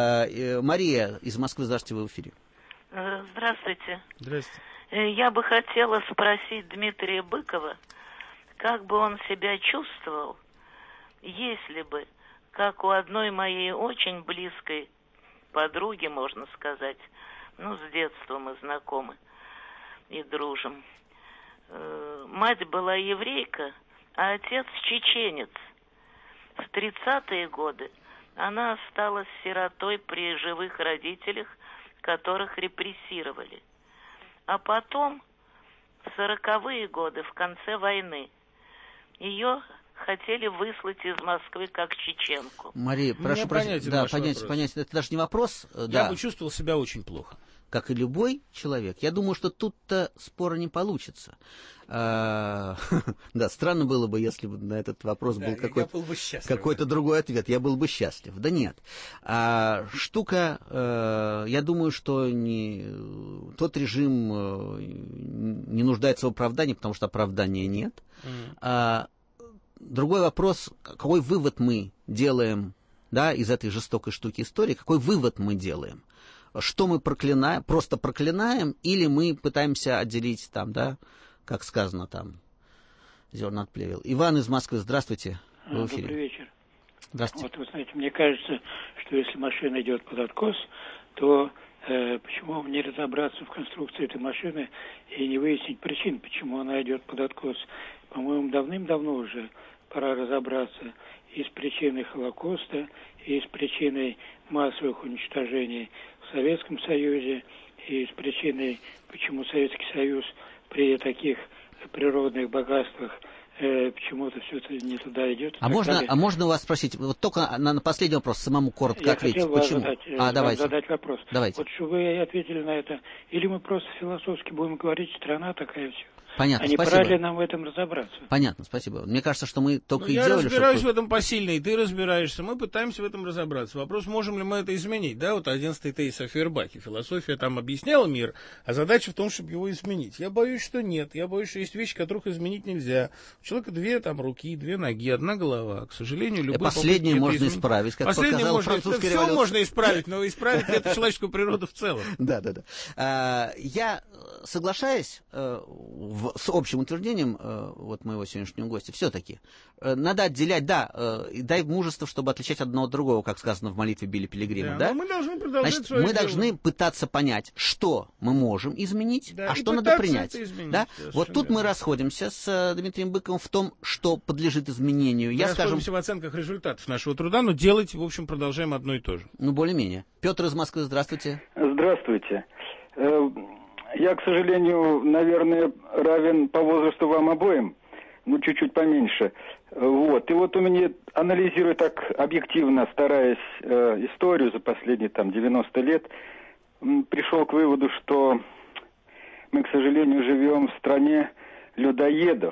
Мария из Москвы, здравствуйте, вы в эфире. Здравствуйте. Здравствуйте. Я бы хотела спросить Дмитрия Быкова, как бы он себя чувствовал, если бы, как у одной моей очень близкой подруги, можно сказать, ну, с детства мы знакомы и дружим. Мать была еврейка, а отец чеченец. В тридцатые годы она осталась сиротой при живых родителях, которых репрессировали. А потом, в сороковые годы, в конце войны, ее хотели выслать из Москвы как чеченку. Мария, прошу прощения, да, понять, понять, это даже не вопрос. Я да. бы чувствовал себя очень плохо. как и любой человек. Я думаю, что тут-то спора не получится. А, да, странно было бы, если бы на этот вопрос да, был какой-то, был какой-то другой ответ. Я был бы счастлив. Да нет. А, штука, а, я думаю, что не, тот режим а, не нуждается в оправдании, потому что оправдания нет. Mm. А, другой вопрос, какой вывод мы делаем, да, из этой жестокой штуки истории, какой вывод мы делаем? Что мы проклинаем, просто проклинаем, или мы пытаемся отделить там, да, как сказано там, зерна от плевел. Иван из Москвы, здравствуйте. Вы в эфире. Добрый вечер. Здравствуйте. Вот вы знаете, мне кажется, что если машина идет под откос, то э, почему не разобраться в конструкции этой машины и не выяснить причин, почему она идет под откос? По-моему, давным-давно уже пора разобраться и с причиной Холокоста, и с причиной массовых уничтожений в Советском Союзе, и с причиной, почему Советский Союз при таких природных богатствах э, почему-то все это не туда идет. А можно, а можно у вас спросить, вот только на, на последний вопрос самому коротко Я ответить. хотел Почему? Задать, а, давайте. задать вопрос. Давайте. Вот чтобы вы ответили на это, или мы просто философски будем говорить, страна такая все. Понятно, а не спасибо. пора ли нам в этом разобраться? Понятно, спасибо. Мне кажется, что мы только ну, и я делали, Я разбираюсь чтобы... в этом посильно, и ты разбираешься. Мы пытаемся в этом разобраться. Вопрос, можем ли мы это изменить. Да, вот одиннадцатый тезис о Фейербахе. Философия там объясняла мир, а задача в том, чтобы его изменить. Я боюсь, что нет. Я боюсь, что есть вещи, которых изменить нельзя. У человека две там руки, две ноги, одна голова. К сожалению, любые последнее можно изменить. исправить, как последнее показала можно... французская Все революция. можно исправить, но исправить это человеческую природу в целом. Да, да, да. Я соглашаюсь с общим утверждением вот моего сегодняшнего гостя, все-таки надо отделять, да, дай мужество, чтобы отличать одно от другого, как сказано в молитве Билли Пилигрима, да? да? Мы должны продолжать Значит, свое мы дело. должны пытаться понять, что мы можем изменить, да, а что надо принять. Изменить, да? Вот тут верно. Мы расходимся с Дмитрием Быковым в том, что подлежит изменению. Мы Я, расходимся скажем... в оценках результатов нашего труда, но делать, в общем, продолжаем одно и то же. Ну, более-менее. Петр из Москвы, здравствуйте. Здравствуйте. Я, к сожалению, наверное, равен по возрасту вам обоим, ну, чуть-чуть поменьше. Вот. И вот у меня, анализируя так объективно, стараясь э, историю за последние там девяносто лет, м, пришел к выводу, что мы, к сожалению, живем в стране людоедов.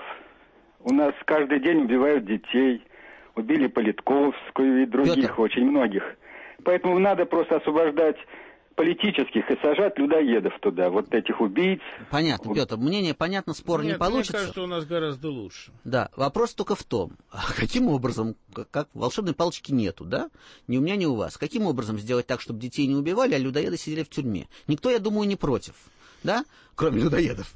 У нас каждый день убивают детей, убили Политковскую и других, Петр. Очень многих. Поэтому надо просто освобождать политических и сажать людоедов туда, вот этих убийц. Понятно, Петр, мнение понятно, спор Нет, не получится. Мне кажется, у нас гораздо лучше. Да, вопрос только в том, каким образом, как волшебной палочки нету, да? Ни у меня, ни у вас. Каким образом сделать так, чтобы детей не убивали, а людоеды сидели в тюрьме? Никто, я думаю, не против. Да, кроме людоедов.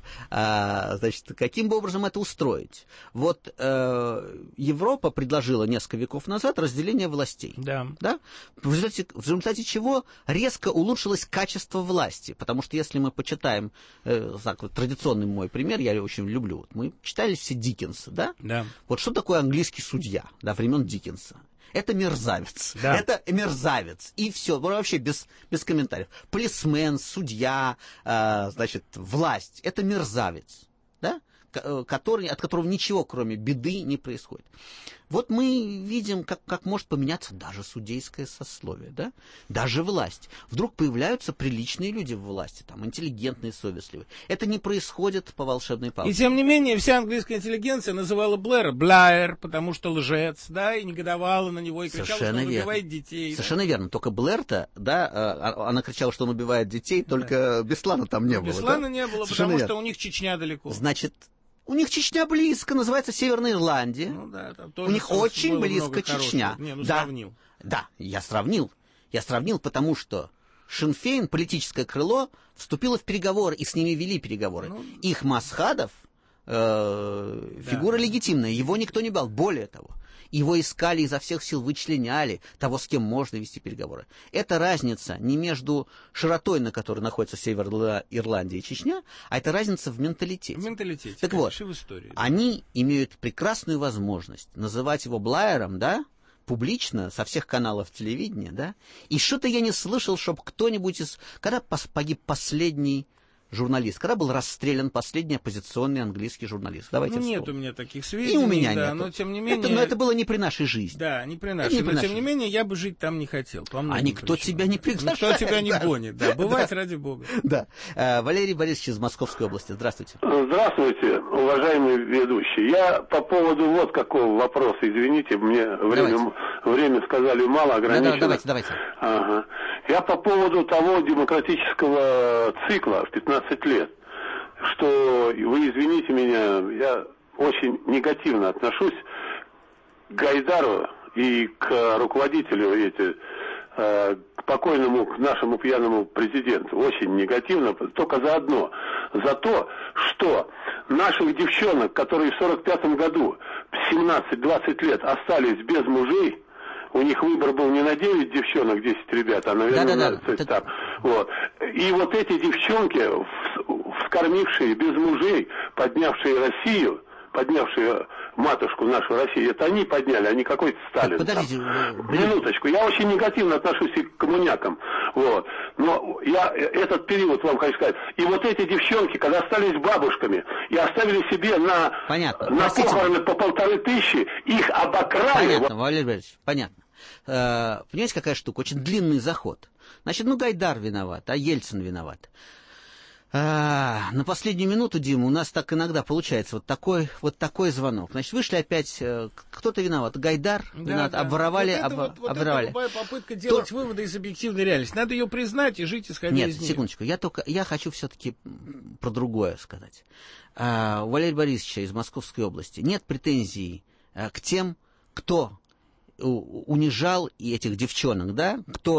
А, значит, каким бы образом это устроить? Вот э, Европа предложила несколько веков назад разделение властей. Да. Да? В, результате, в результате чего резко улучшилось качество власти. Потому что если мы почитаем, э, так, вот, традиционный мой пример, я очень люблю, вот, мы читали все Диккенса, да? Да. Вот что такое английский судья, да, времен Диккенса? Это мерзавец. Да. Это мерзавец. И все. Вообще без, без комментариев. Полисмен, судья, э, значит, власть. Это мерзавец. Да? К- который, от которого ничего, кроме беды, не происходит. Вот мы видим, как, как может поменяться даже судейское сословие. Да? Даже власть. Вдруг появляются приличные люди в власти. Там, интеллигентные, совестливые. Это не происходит по волшебной палочке. И тем не менее, вся английская интеллигенция называла Блэра Блайер, потому что лжец, да, и негодовала на него, и кричала, что он верно. убивает детей. Совершенно да? верно. Только Блэр-то, да, она кричала, что он убивает детей, только да. Беслана там не Но было. Беслана да? не было, Совершенно потому верно. что у них Чечня далеко. Значит, у них Чечня близко, называется Северная Ирландия. Ну, да, у них очень близко Чечня. Не, ну, да. сравнил. Да, я сравнил. Я сравнил, потому что Сinn Féin, политическое крыло, вступило в переговоры, и с ними вели переговоры. Ну, Их Масхадов, э, да. фигура легитимная, его никто не брал. Более того, его искали изо всех сил, вычленяли того, с кем можно вести переговоры. Это разница не между широтой, на которой находится Северная Ирландия и Чечня, а это разница в менталитете. В менталитете, так конечно, вот, в истории. Они имеют прекрасную возможность называть его Блайером, да, публично, со всех каналов телевидения, да, и что-то я не слышал, чтобы кто-нибудь из... Когда погиб последний журналист, когда был расстрелян последний оппозиционный английский журналист? Давайте ну, вспомним. Нет у меня таких сведений. И у меня да, нет. Но тем не менее... Это, но это было не при нашей жизни. Да, не при нашей. Не но при тем нашей. не менее я бы жить там не хотел. А никто причинам. тебя не приглашает. Никто тебя не да. гонит. Да, бывает, ради бога. Да. Валерий Борисович из Московской области. Здравствуйте. Здравствуйте, уважаемый ведущий. Я по поводу вот какого вопроса, извините, мне время, время сказали мало, ограничено. Да, да, давайте, давайте. Ага. Я по поводу того демократического цикла в пятнадцать лет, что, вы извините меня, я очень негативно отношусь к Гайдару и к руководителю эти, э, к покойному, к нашему пьяному президенту. Очень негативно, только за одно. За то, что наших девчонок, которые в сорок пятом году в семнадцать-двадцать лет остались без мужей, у них выбор был не на девять девчонок, десять ребят, а, наверное, да, да, на да. Это... там. Вот. И вот эти девчонки, вскормившие без мужей, поднявшие Россию, поднявшие матушку нашу Россию, это они подняли, а не какой-то Сталин. Так, подождите, вы... Минуточку, я очень негативно отношусь и к коммунякам, вот. Но я этот период вам хочу сказать. И вот эти девчонки, когда остались бабушками и оставили себе на, на похороны по полторы тысячи, их обокрали. Понятно, Валерий Борисович, понятно. Э, понимаете, какая штука? Очень длинный заход. Значит, ну Гайдар виноват, а Ельцин виноват. А, на последнюю минуту, Дима, у нас так иногда получается вот такой, вот такой звонок. Значит, вышли опять, кто-то виноват, Гайдар да, виноват, да. обворовали, вот это, об, вот, вот обворовали. Это любая попытка делать То... выводы из объективной реальности. Надо ее признать и жить, исходя Нет, из нее. Нет, секундочку, я только, я хочу все-таки про другое сказать. А, у Валерия Борисовича из Московской области нет претензий а, к тем, кто унижал и этих девчонок, да,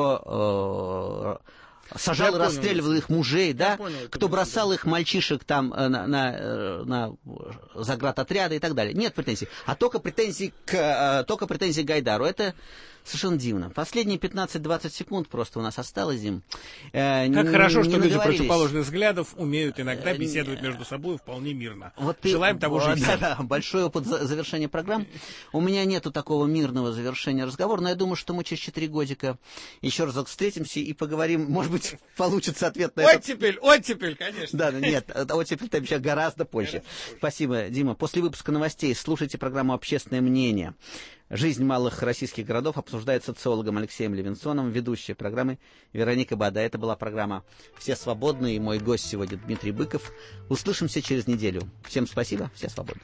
кто... Э, сажал и расстреливал их мужей, да, понял, кто бросал да. их мальчишек там на, на, на заградотряды и так далее. Нет претензий. А только претензии к только претензии к Гайдару. Это совершенно дивно. Последние пятнадцать-двадцать секунд просто у нас осталось, Дим. Э, как не, хорошо, не что люди противоположных взглядов умеют иногда беседовать между собой вполне мирно. Вот ты, Желаем того же да, да, большой опыт завершения программ. У меня нету такого мирного завершения разговора, но я думаю, что мы через четыре годика еще разок встретимся и поговорим, может быть, получится ответ на это. Оттепель, оттепель, конечно. Да, нет, оттепель-то еще гораздо позже. Спасибо, Дима. После выпуска новостей слушайте программу «Общественное мнение». Жизнь малых российских городов обсуждает социологом Алексеем Левинсоном, ведущая программы Вероника Бада. Это была программа «Все свободны», и мой гость сегодня Дмитрий Быков. Услышимся через неделю. Всем спасибо, все свободны.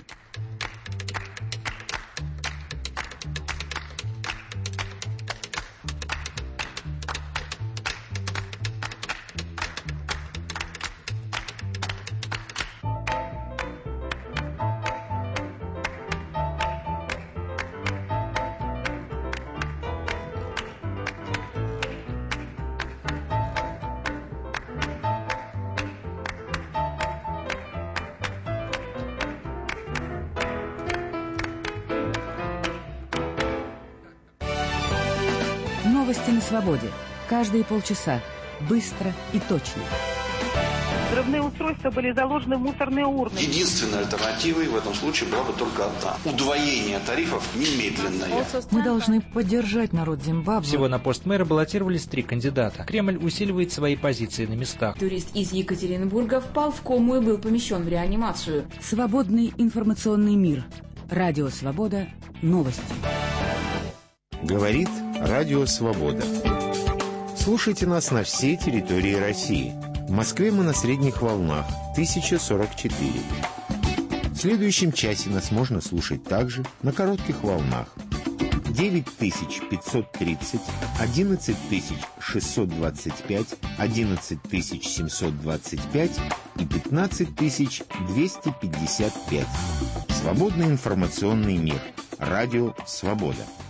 Новости на свободе. Каждые полчаса. Быстро и точно. Взрывные устройства были заложены в мусорные урны. Единственной альтернативой в этом случае была бы только одна. Удвоение тарифов немедленное. Мы должны поддержать народ Зимбабве. Всего на пост мэра баллотировались три кандидата. Кремль усиливает свои позиции на местах. Турист из Екатеринбурга впал в кому и был помещен в реанимацию. Свободный информационный мир. Радио «Свобода». Новости. Говорит Радио «Свобода». Слушайте нас на всей территории России. В Москве мы на средних волнах тысяча сорок четыре. В следующем часе нас можно слушать также на коротких волнах девять тысяч пятьсот тридцать, одиннадцать тысяч шестьсот двадцать пять, одиннадцать тысяч семьсот двадцать пять и пятнадцать тысяч двести пятьдесят пять. Свободный информационный мир. Радио «Свобода».